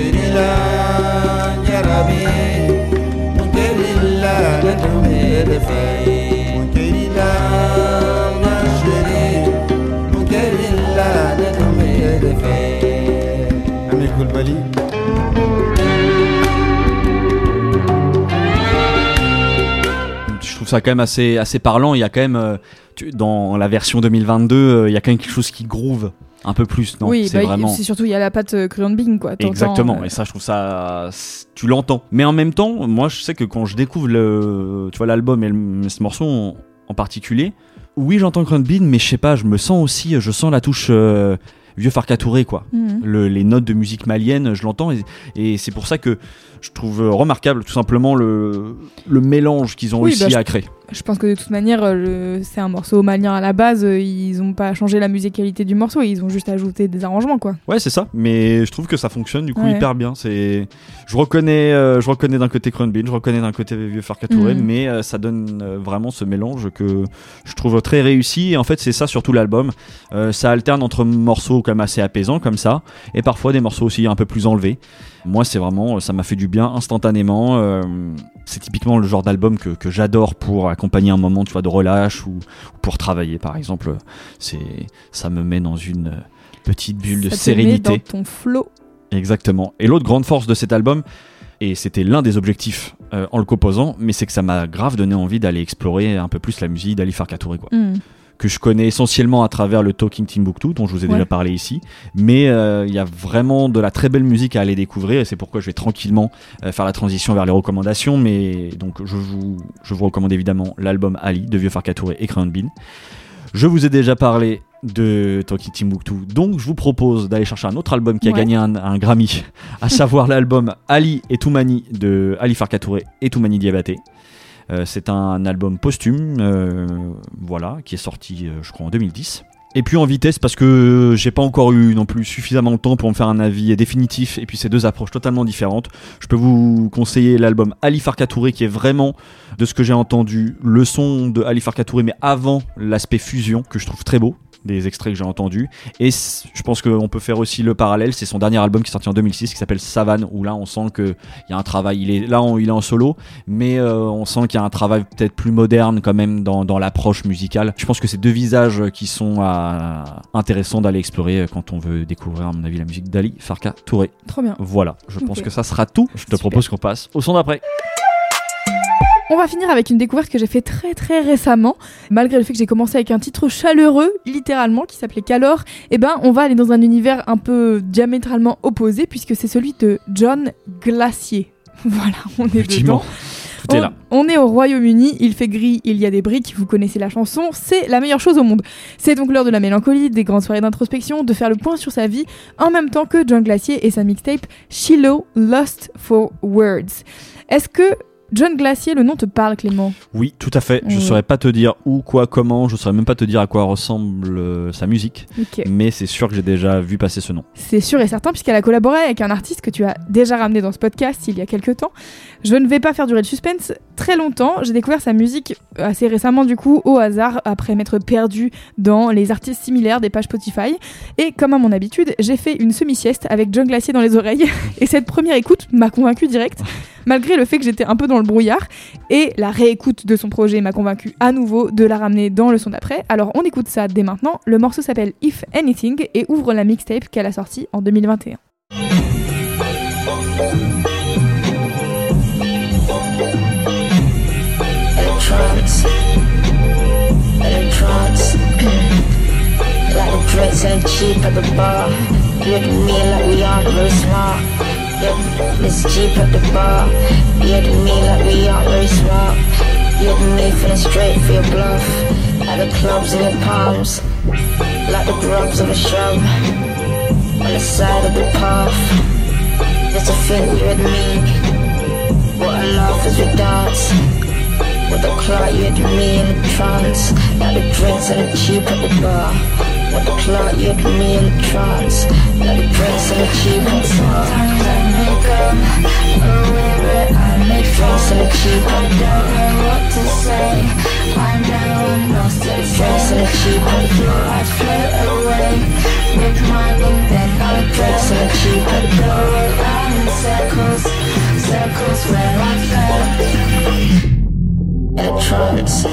Je trouve ça quand même assez parlant. Il y a quand même dans la version 2022, il y a quand même quelque chose qui groove un peu plus, non? Oui, vraiment... c'est surtout il y a la patte Cru Bean, quoi. Exactement, et ça, je trouve ça, tu l'entends. Mais en même temps, moi, je sais que quand je découvre l'album et ce morceau en particulier, oui, j'entends Cru Bean, mais je sais pas, je sens la touche Vieux Farka Touré, quoi. Les notes de musique malienne, je l'entends, et c'est pour ça que je trouve remarquable tout simplement le mélange qu'ils ont réussi à créer. Je pense que de toute manière, c'est un morceau malien à la base, ils ont pas changé la musicalité du morceau, ils ont juste ajouté des arrangements, quoi. Ouais, c'est ça, mais je trouve que ça fonctionne du coup hyper bien. Je reconnais d'un côté Cru Bean, je reconnais d'un côté Vieux Farka Touré, mais ça donne vraiment ce mélange que je trouve très réussi. Et en fait, c'est ça surtout l'album. Ça alterne entre morceaux quand même assez apaisants comme ça, et parfois des morceaux aussi un peu plus enlevés. Moi, c'est vraiment, ça m'a fait du bien instantanément. C'est typiquement le genre d'album que j'adore pour accompagner un moment, tu vois, de relâche ou pour travailler, par exemple. Ça me met dans une petite bulle de sérénité. Ça te met dans ton flow. Exactement. Et l'autre grande force de cet album, et c'était l'un des objectifs en le composant, mais c'est que ça m'a grave donné envie d'aller explorer un peu plus la musique d'Ali Farka Touré, quoi. Que je connais essentiellement à travers le Talking Timbuktu dont je vous ai déjà parlé ici, mais il y a vraiment de la très belle musique à aller découvrir et c'est pourquoi je vais tranquillement faire la transition vers les recommandations. Mais donc je vous recommande évidemment l'album Ali de Vieux Farka Touré et Cru Bean. Je vous ai déjà parlé de Talking Timbuktu, donc je vous propose d'aller chercher un autre album qui a gagné un Grammy, à savoir l'album Ali et Toumani de Ali Farka Touré et Toumani Diabaté. C'est un album posthume, qui est sorti, je crois, en 2010. Et puis en vitesse, parce que j'ai pas encore eu non plus suffisamment de temps pour me faire un avis définitif, et puis c'est deux approches totalement différentes. Je peux vous conseiller l'album Ali Farka Touré, qui est vraiment, de ce que j'ai entendu, le son de Ali Farka Touré, mais avant l'aspect fusion, que je trouve très beau, des extraits que j'ai entendus. Et je pense qu'on peut faire aussi le parallèle, c'est son dernier album qui est sorti en 2006, qui s'appelle Savane, où là on sent qu'il y a un travail, il est en solo, mais on sent qu'il y a un travail peut-être plus moderne quand même dans l'approche musicale. Je pense que c'est deux visages qui sont intéressants d'aller explorer quand on veut découvrir, à mon avis, la musique d'Ali Farka Touré. Trop bien. Voilà, je pense que ça sera tout. Je te propose qu'on passe au son d'après. On va finir avec une découverte que j'ai fait très très récemment. Malgré le fait que j'ai commencé avec un titre chaleureux, littéralement, qui s'appelait Calor, on va aller dans un univers un peu diamétralement opposé, puisque c'est celui de John Glacier. Voilà, on est dedans. Tout est là. On est au Royaume-Uni, il fait gris, il y a des briques, vous connaissez la chanson, c'est la meilleure chose au monde. C'est donc l'heure de la mélancolie, des grandes soirées d'introspection, de faire le point sur sa vie, en même temps que John Glacier et sa mixtape Shiloh Lost for Words. Est-ce que John Glacier, le nom te parle, Clément ? Oui, tout à fait. Je saurais pas te dire où, quoi, comment. Je saurais même pas te dire à quoi ressemble sa musique. Okay. Mais c'est sûr que j'ai déjà vu passer ce nom. C'est sûr et certain, puisqu'elle a collaboré avec un artiste que tu as déjà ramené dans ce podcast il y a quelques temps. Je ne vais pas faire durer le suspense très longtemps. J'ai découvert sa musique assez récemment, du coup, au hasard, après m'être perdue dans les artistes similaires des pages Spotify. Et comme à mon habitude, j'ai fait une semi-sieste avec John Glacier dans les oreilles. Et cette première écoute m'a convaincue direct. Malgré le fait que j'étais un peu dans le brouillard, et la réécoute de son projet m'a convaincu à nouveau de la ramener dans le son d'après. Alors on écoute ça dès maintenant. Le morceau s'appelle If Anything et ouvre la mixtape qu'elle a sortie en 2021. Like the drinks ain't cheap at the bar. You and me like we aren't very smart. Yeah, it's cheap at the bar. You and me like we aren't very smart. You and me feeling straight for your bluff. At the clubs in your palms, like the grubs of a shrub. On the side of the path, just to think you and me. What a laugh as we dance. With the clock, you and me in a trance. Like the drinks and the cheap at the bar. With the clock, you and me in a trance. Like the drinks and the cheap at the bar. Sometimes I make up, wherever I make drinks and the cheap at the bar. I don't know what to say. I'm down, lost to the drinks and the cheap at the bar. I float away with my boom, then I drinks and the cheap at the bar. I'm in circles, circles where I fell. In a trance,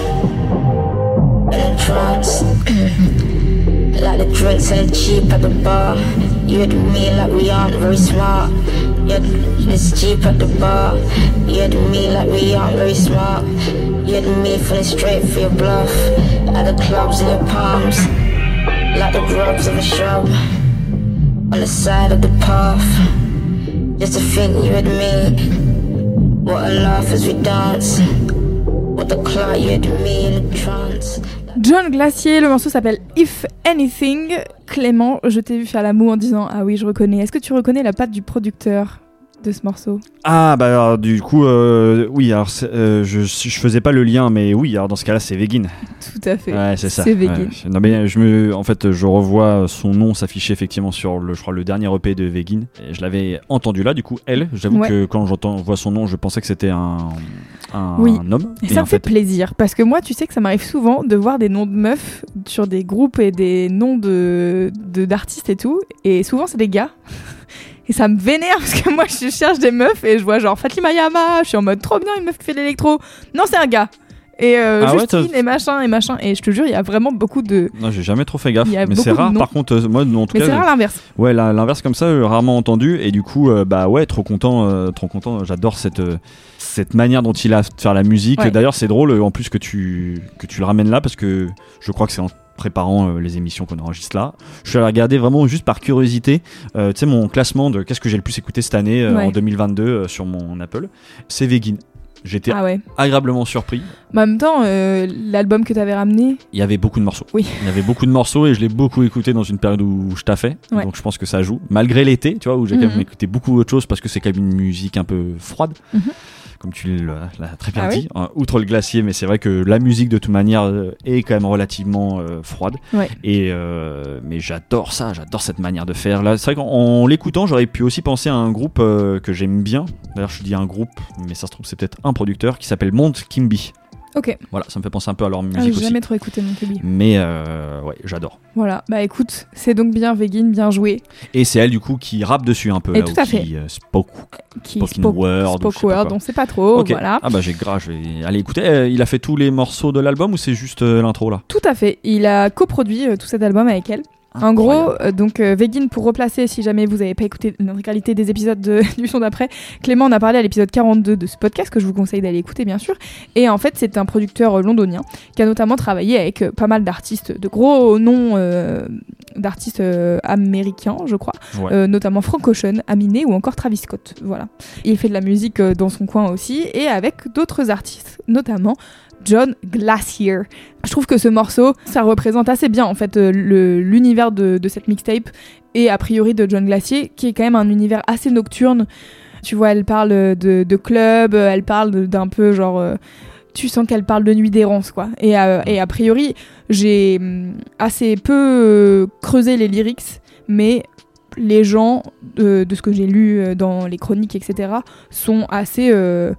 like the drinks ain't cheap at the bar. You and me like we aren't very smart. Yeah, it's cheap at the bar. You and me like we aren't very smart. You and me feeling straight for your bluff. At the clubs in your palms, like the grubs of a shrub. On the side of the path, just to think you and me. What a laugh as we dance. John Glacier, le morceau s'appelle If Anything. Clément, je t'ai vu faire la moue en disant ah oui, je reconnais. Est-ce que tu reconnais la patte du producteur de ce morceau? Ah bah alors, du coup oui, alors je faisais pas le lien, mais oui, alors dans ce cas-là c'est Veguin. Tout à fait. Ouais, c'est ça. C'est Veguin. Ouais. Non mais je revois son nom s'afficher effectivement sur le dernier EP de Veguin. Et je l'avais entendu là, du coup j'avoue que quand vois son nom, je pensais que c'était un homme. Et ça me fait plaisir parce que moi, tu sais que ça m'arrive souvent de voir des noms de meufs sur des groupes et des noms d'artistes et tout, et souvent c'est des gars. Et ça me vénère parce que moi je cherche des meufs et je vois genre Fatima Yama, je suis en mode trop bien, une meuf qui fait de l'électro. Non, c'est un gars. Et Justine et machin. Et je te jure, il y a vraiment beaucoup de. Non, j'ai jamais trop fait gaffe. Mais c'est rare par contre, moi en tout cas. Mais c'est rare l'inverse. Ouais, l'inverse comme ça, rarement entendu. Et du coup, trop content. J'adore cette manière dont il a de faire la musique. Ouais. D'ailleurs, c'est drôle en plus que tu le ramènes là parce que je crois que c'est en préparant les émissions qu'on enregistre là. Je suis allé regarder vraiment juste par curiosité, tu sais, mon classement de qu'est-ce que j'ai le plus écouté cette année en 2022 sur mon Apple. C'est Veguin. J'étais agréablement surpris. Mais en même temps, l'album que t'avais ramené, il y avait beaucoup de morceaux. Oui. Il y avait beaucoup de morceaux et je l'ai beaucoup écouté dans une période où je taffais. Ouais. Donc je pense que ça joue. Malgré l'été, tu vois, où j'ai quand même écouté beaucoup d'autres choses parce que c'est quand même une musique un peu froide. Comme tu l'as très bien dit, outre le glacier, mais c'est vrai que la musique de toute manière est quand même relativement froide. Ouais. Et mais j'adore ça, j'adore cette manière de faire. Là, c'est vrai qu'en l'écoutant, j'aurais pu aussi penser à un groupe que j'aime bien. D'ailleurs, je dis un groupe, mais ça se trouve c'est peut-être un producteur qui s'appelle Mount Kimby. Ok. Voilà, ça me fait penser un peu à leur musique aussi. J'ai jamais trop écouté Mount Kimby. Mais j'adore. Voilà, bah écoute, c'est donc bien Veguin, bien joué. Et c'est elle du coup qui rappe dessus un peu. Et là, tout à fait. Spoken Word, on sait pas trop, okay. Voilà. Ah bah je vais aller écouter. Il a fait tous les morceaux de l'album ou c'est juste l'intro là? Tout à fait, il a coproduit tout cet album avec elle. En gros, Veguin, pour replacer, si jamais vous n'avez pas écouté l'intégralité des épisodes du son d'après, Clément en a parlé à l'épisode 42 de ce podcast, que je vous conseille d'aller écouter, bien sûr. Et en fait, c'est un producteur londonien qui a notamment travaillé avec pas mal d'artistes, de gros noms d'artistes américains, je crois, notamment Frank Ocean, Aminé ou encore Travis Scott. Voilà. Il fait de la musique dans son coin aussi, et avec d'autres artistes, notamment John Glacier. Je trouve que ce morceau, ça représente assez bien en fait l'univers de cette mixtape et a priori de John Glacier, qui est quand même un univers assez nocturne. Tu vois, elle parle de club, elle parle d'un peu genre... tu sens qu'elle parle de nuit d'errance, quoi. Et a priori, j'ai assez peu creusé les lyrics, mais les gens, de ce que j'ai lu dans les chroniques, etc., sont assez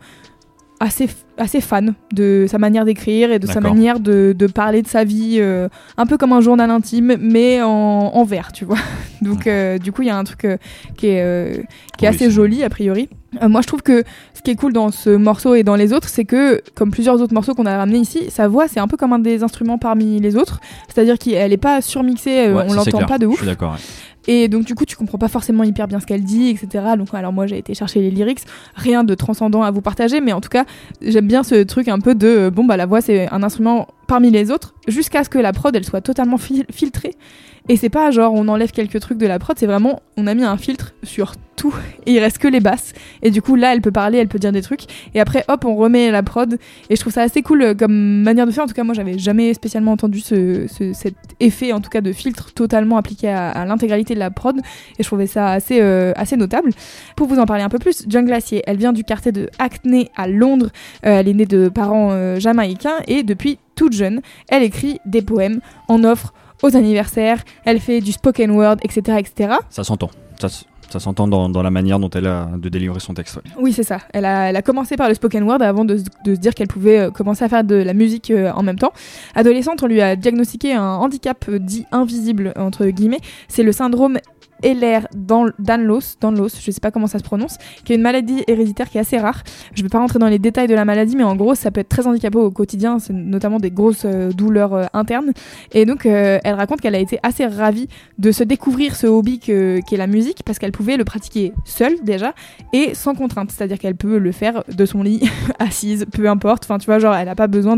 fan de sa manière d'écrire et de sa manière de parler de sa vie, un peu comme un journal intime, mais en vers, tu vois. Donc du coup il y a un truc qui est assez joli a priori. Moi je trouve que ce qui est cool dans ce morceau et dans les autres, c'est que comme plusieurs autres morceaux qu'on a ramenés ici, sa voix c'est un peu comme un des instruments parmi les autres, c'est-à-dire qu'elle est pas surmixée, on l'entend pas de ouf. Je suis d'accord. Et donc du coup tu comprends pas forcément hyper bien ce qu'elle dit, etc. Donc alors moi j'ai été chercher les lyrics, rien de transcendant à vous partager, mais en tout cas j'aime bien ce truc un peu de la voix c'est un instrument parmi les autres, jusqu'à ce que la prod elle soit totalement filtrée. Et c'est pas genre on enlève quelques trucs de la prod, c'est vraiment on a mis un filtre sur tout et il reste que les basses. Et du coup là elle peut parler, elle peut dire des trucs, et après hop on remet la prod. Et je trouve ça assez cool comme manière de faire. En tout cas moi j'avais jamais spécialement entendu cet effet en tout cas de filtre totalement appliqué à l'intégralité de la prod, et je trouvais ça assez notable. Pour vous en parler un peu plus, John Glacier, elle vient du quartier de Hackney à Londres. Elle est née de parents jamaïcains, et depuis toute jeune elle écrit des poèmes en offre aux anniversaires, elle fait du spoken word, etc. Ça s'entend. Ça s'entend dans la manière dont elle a de délivrer son texte. Ouais. Oui, c'est ça. Elle a commencé par le spoken word avant de se dire qu'elle pouvait commencer à faire de la musique en même temps. Adolescente, on lui a diagnostiqué un handicap dit invisible, entre guillemets. C'est le syndrome Ehlers-Danlos, je sais pas comment ça se prononce, qui est une maladie héréditaire qui est assez rare. Je vais pas rentrer dans les détails de la maladie, mais en gros ça peut être très handicapant au quotidien, c'est notamment des grosses douleurs internes. Et donc elle raconte qu'elle a été assez ravie de se découvrir ce hobby qui est la musique, parce qu'elle pouvait le pratiquer seule déjà et sans contrainte, c'est-à-dire qu'elle peut le faire de son lit, assise, peu importe, enfin tu vois, genre elle a pas besoin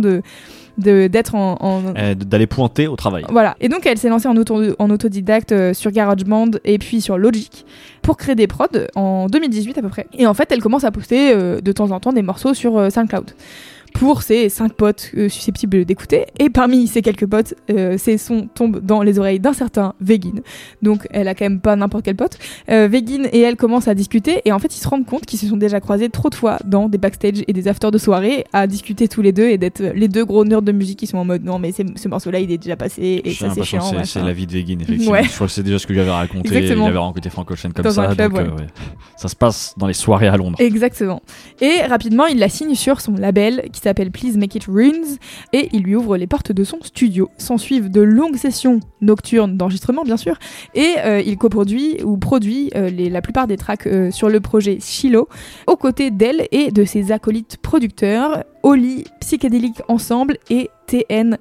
d'être d'aller pointer au travail. Voilà. Et donc elle s'est lancée en autodidacte sur GarageBand et puis sur Logic pour créer des prods en 2018 à peu près. Et en fait elle commence à poster de temps en temps des morceaux sur SoundCloud pour ses 5 potes susceptibles d'écouter. Et parmi ces quelques potes, ces sons tombent dans les oreilles d'un certain Veguin. Donc elle a quand même pas n'importe quel pote. Veguin et elle commencent à discuter, et en fait ils se rendent compte qu'ils se sont déjà croisés trop de fois dans des backstage et des afters de soirée à discuter tous les deux et d'être les deux gros nerds de musique qui sont en mode non mais ce morceau là il est déjà passé et ça c'est chiant. C'est la vie de Veguin effectivement. Ouais. Je crois que c'est déjà ce que j'avais raconté. Exactement. Il avait rencontré Frank Ocean comme dans ça. Un club, donc, ouais. Ça se passe dans les soirées à Londres. Exactement. Et rapidement il la signe sur son label qui s'appelle Please Make It Runes, et il lui ouvre les portes de son studio. S'ensuivent de longues sessions nocturnes d'enregistrement bien sûr, et il coproduit ou produit la plupart des tracks sur le projet Shiloh aux côtés d'elle et de ses acolytes producteurs Oli, Psychédélique Ensemble et TN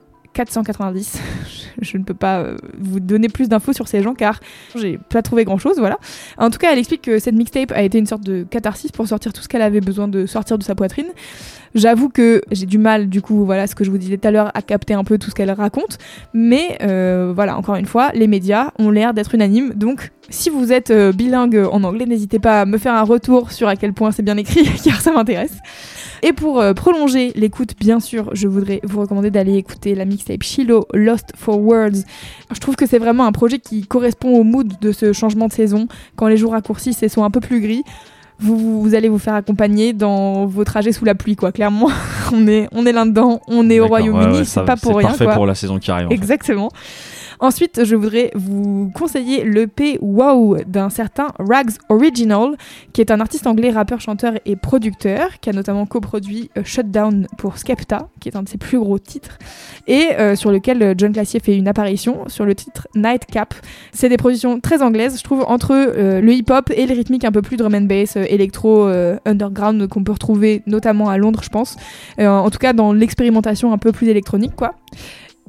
490. Je ne peux pas vous donner plus d'infos sur ces gens car j'ai pas trouvé grand chose, voilà. En tout cas, elle explique que cette mixtape a été une sorte de catharsis pour sortir tout ce qu'elle avait besoin de sortir de sa poitrine. J'avoue que j'ai du mal, du coup, voilà ce que je vous disais tout à l'heure, à capter un peu tout ce qu'elle raconte. Mais voilà, encore une fois, les médias ont l'air d'être unanimes. Donc, si vous êtes bilingue en anglais, n'hésitez pas à me faire un retour sur à quel point c'est bien écrit, car ça m'intéresse. Et pour prolonger l'écoute, bien sûr, je voudrais vous recommander d'aller écouter la mixtape Shiloh Lost for Words. Je trouve que c'est vraiment un projet qui correspond au mood de ce changement de saison. Quand les jours raccourcissent et sont un peu plus gris, vous allez vous faire accompagner dans vos trajets sous la pluie, quoi. Clairement, on est là-dedans, on est au Royaume-Uni, c'est pas pour rien, quoi. C'est parfait pour la saison qui arrive. Exactement. Ensuite, je voudrais vous conseiller l'EP Wow d'un certain Rags Original, qui est un artiste anglais, rappeur, chanteur et producteur, qui a notamment coproduit Shutdown pour Skepta, qui est un de ses plus gros titres, et sur lequel John Glacier fait une apparition sur le titre Nightcap. C'est des productions très anglaises, je trouve, entre le hip-hop et les rythmiques un peu plus drum and bass, électro, underground, qu'on peut retrouver notamment à Londres, je pense. En tout cas, dans l'expérimentation un peu plus électronique, quoi.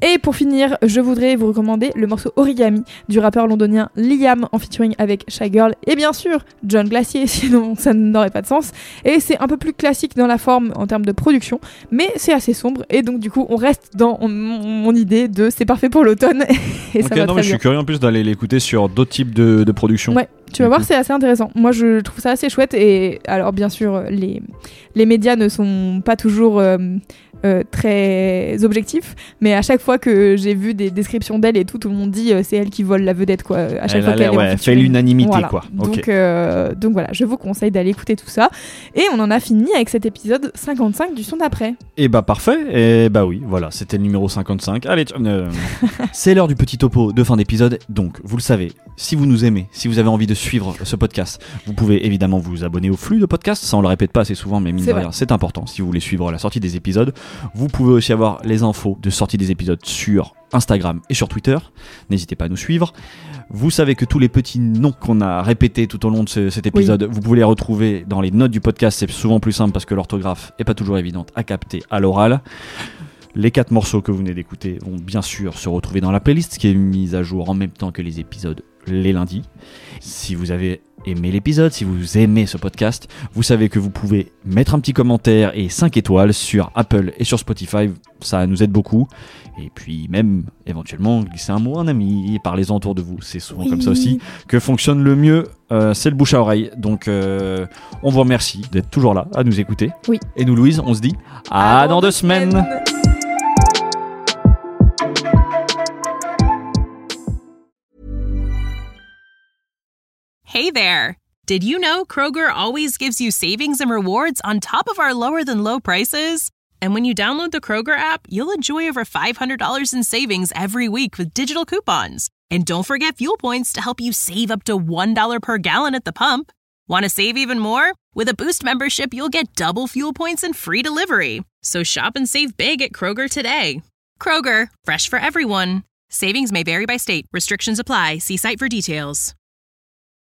Et pour finir, je voudrais vous recommander le morceau Origami du rappeur londonien Liam en featuring avec Shy Girl et bien sûr John Glacier, sinon ça n'aurait pas de sens. Et c'est un peu plus classique dans la forme en termes de production, mais c'est assez sombre et donc du coup on reste dans mon idée de c'est parfait pour l'automne et ça va très je suis bien. curieux en plus d'aller l'écouter sur d'autres types de productions. Ouais. Tu vas voir, c'est assez intéressant. Moi, je trouve ça assez chouette. Et alors, bien sûr, les médias ne sont pas toujours très objectifs. Mais à chaque fois que j'ai vu des descriptions d'elle et tout le monde dit c'est elle qui vole la vedette, quoi. À chaque fois qu'elle est fait l'unanimité, voilà. quoi. Donc voilà, je vous conseille d'aller écouter tout ça. Et on en a fini avec cet épisode 55 du son d'après. Et bah parfait. Et bah oui, voilà, c'était le numéro 55. Allez, c'est l'heure du petit topo de fin d'épisode. Donc, vous le savez, si vous nous aimez, si vous avez envie de suivre ce podcast, vous pouvez évidemment vous abonner au flux de podcasts. Ça, on le répète pas assez souvent, mais mine de rien, c'est important. Si vous voulez suivre la sortie des épisodes, vous pouvez aussi avoir les infos de sortie des épisodes sur Instagram et sur Twitter. N'hésitez pas à nous suivre. Vous savez que tous les petits noms qu'on a répétés tout au long de cet épisode, vous pouvez les retrouver dans les notes du podcast. C'est souvent plus simple parce que l'orthographe est pas toujours évidente à capter à l'oral. Les 4 morceaux que vous venez d'écouter vont bien sûr se retrouver dans la playlist qui est mise à jour en même temps que les épisodes les lundis. Si vous avez aimé l'épisode, si vous aimez ce podcast, vous savez que vous pouvez mettre un petit commentaire et 5 étoiles sur Apple et sur Spotify, ça nous aide beaucoup. Et puis même éventuellement glisser un mot à un ami, parlez-en autour de vous, c'est souvent comme ça aussi que fonctionne le mieux, c'est le bouche à oreille. Donc on vous remercie d'être toujours là à nous écouter. Oui. Et nous Louise, on se dit à dans 2 semaines. Hey there! Did you know Kroger always gives you savings and rewards on top of our lower-than-low prices? And when you download the Kroger app, you'll enjoy over $500 in savings every week with digital coupons. And don't forget fuel points to help you save up to $1 per gallon at the pump. Want to save even more? With a Boost membership, you'll get double fuel points and free delivery. So shop and save big at Kroger today. Kroger, fresh for everyone. Savings may vary by state. Restrictions apply. See site for details.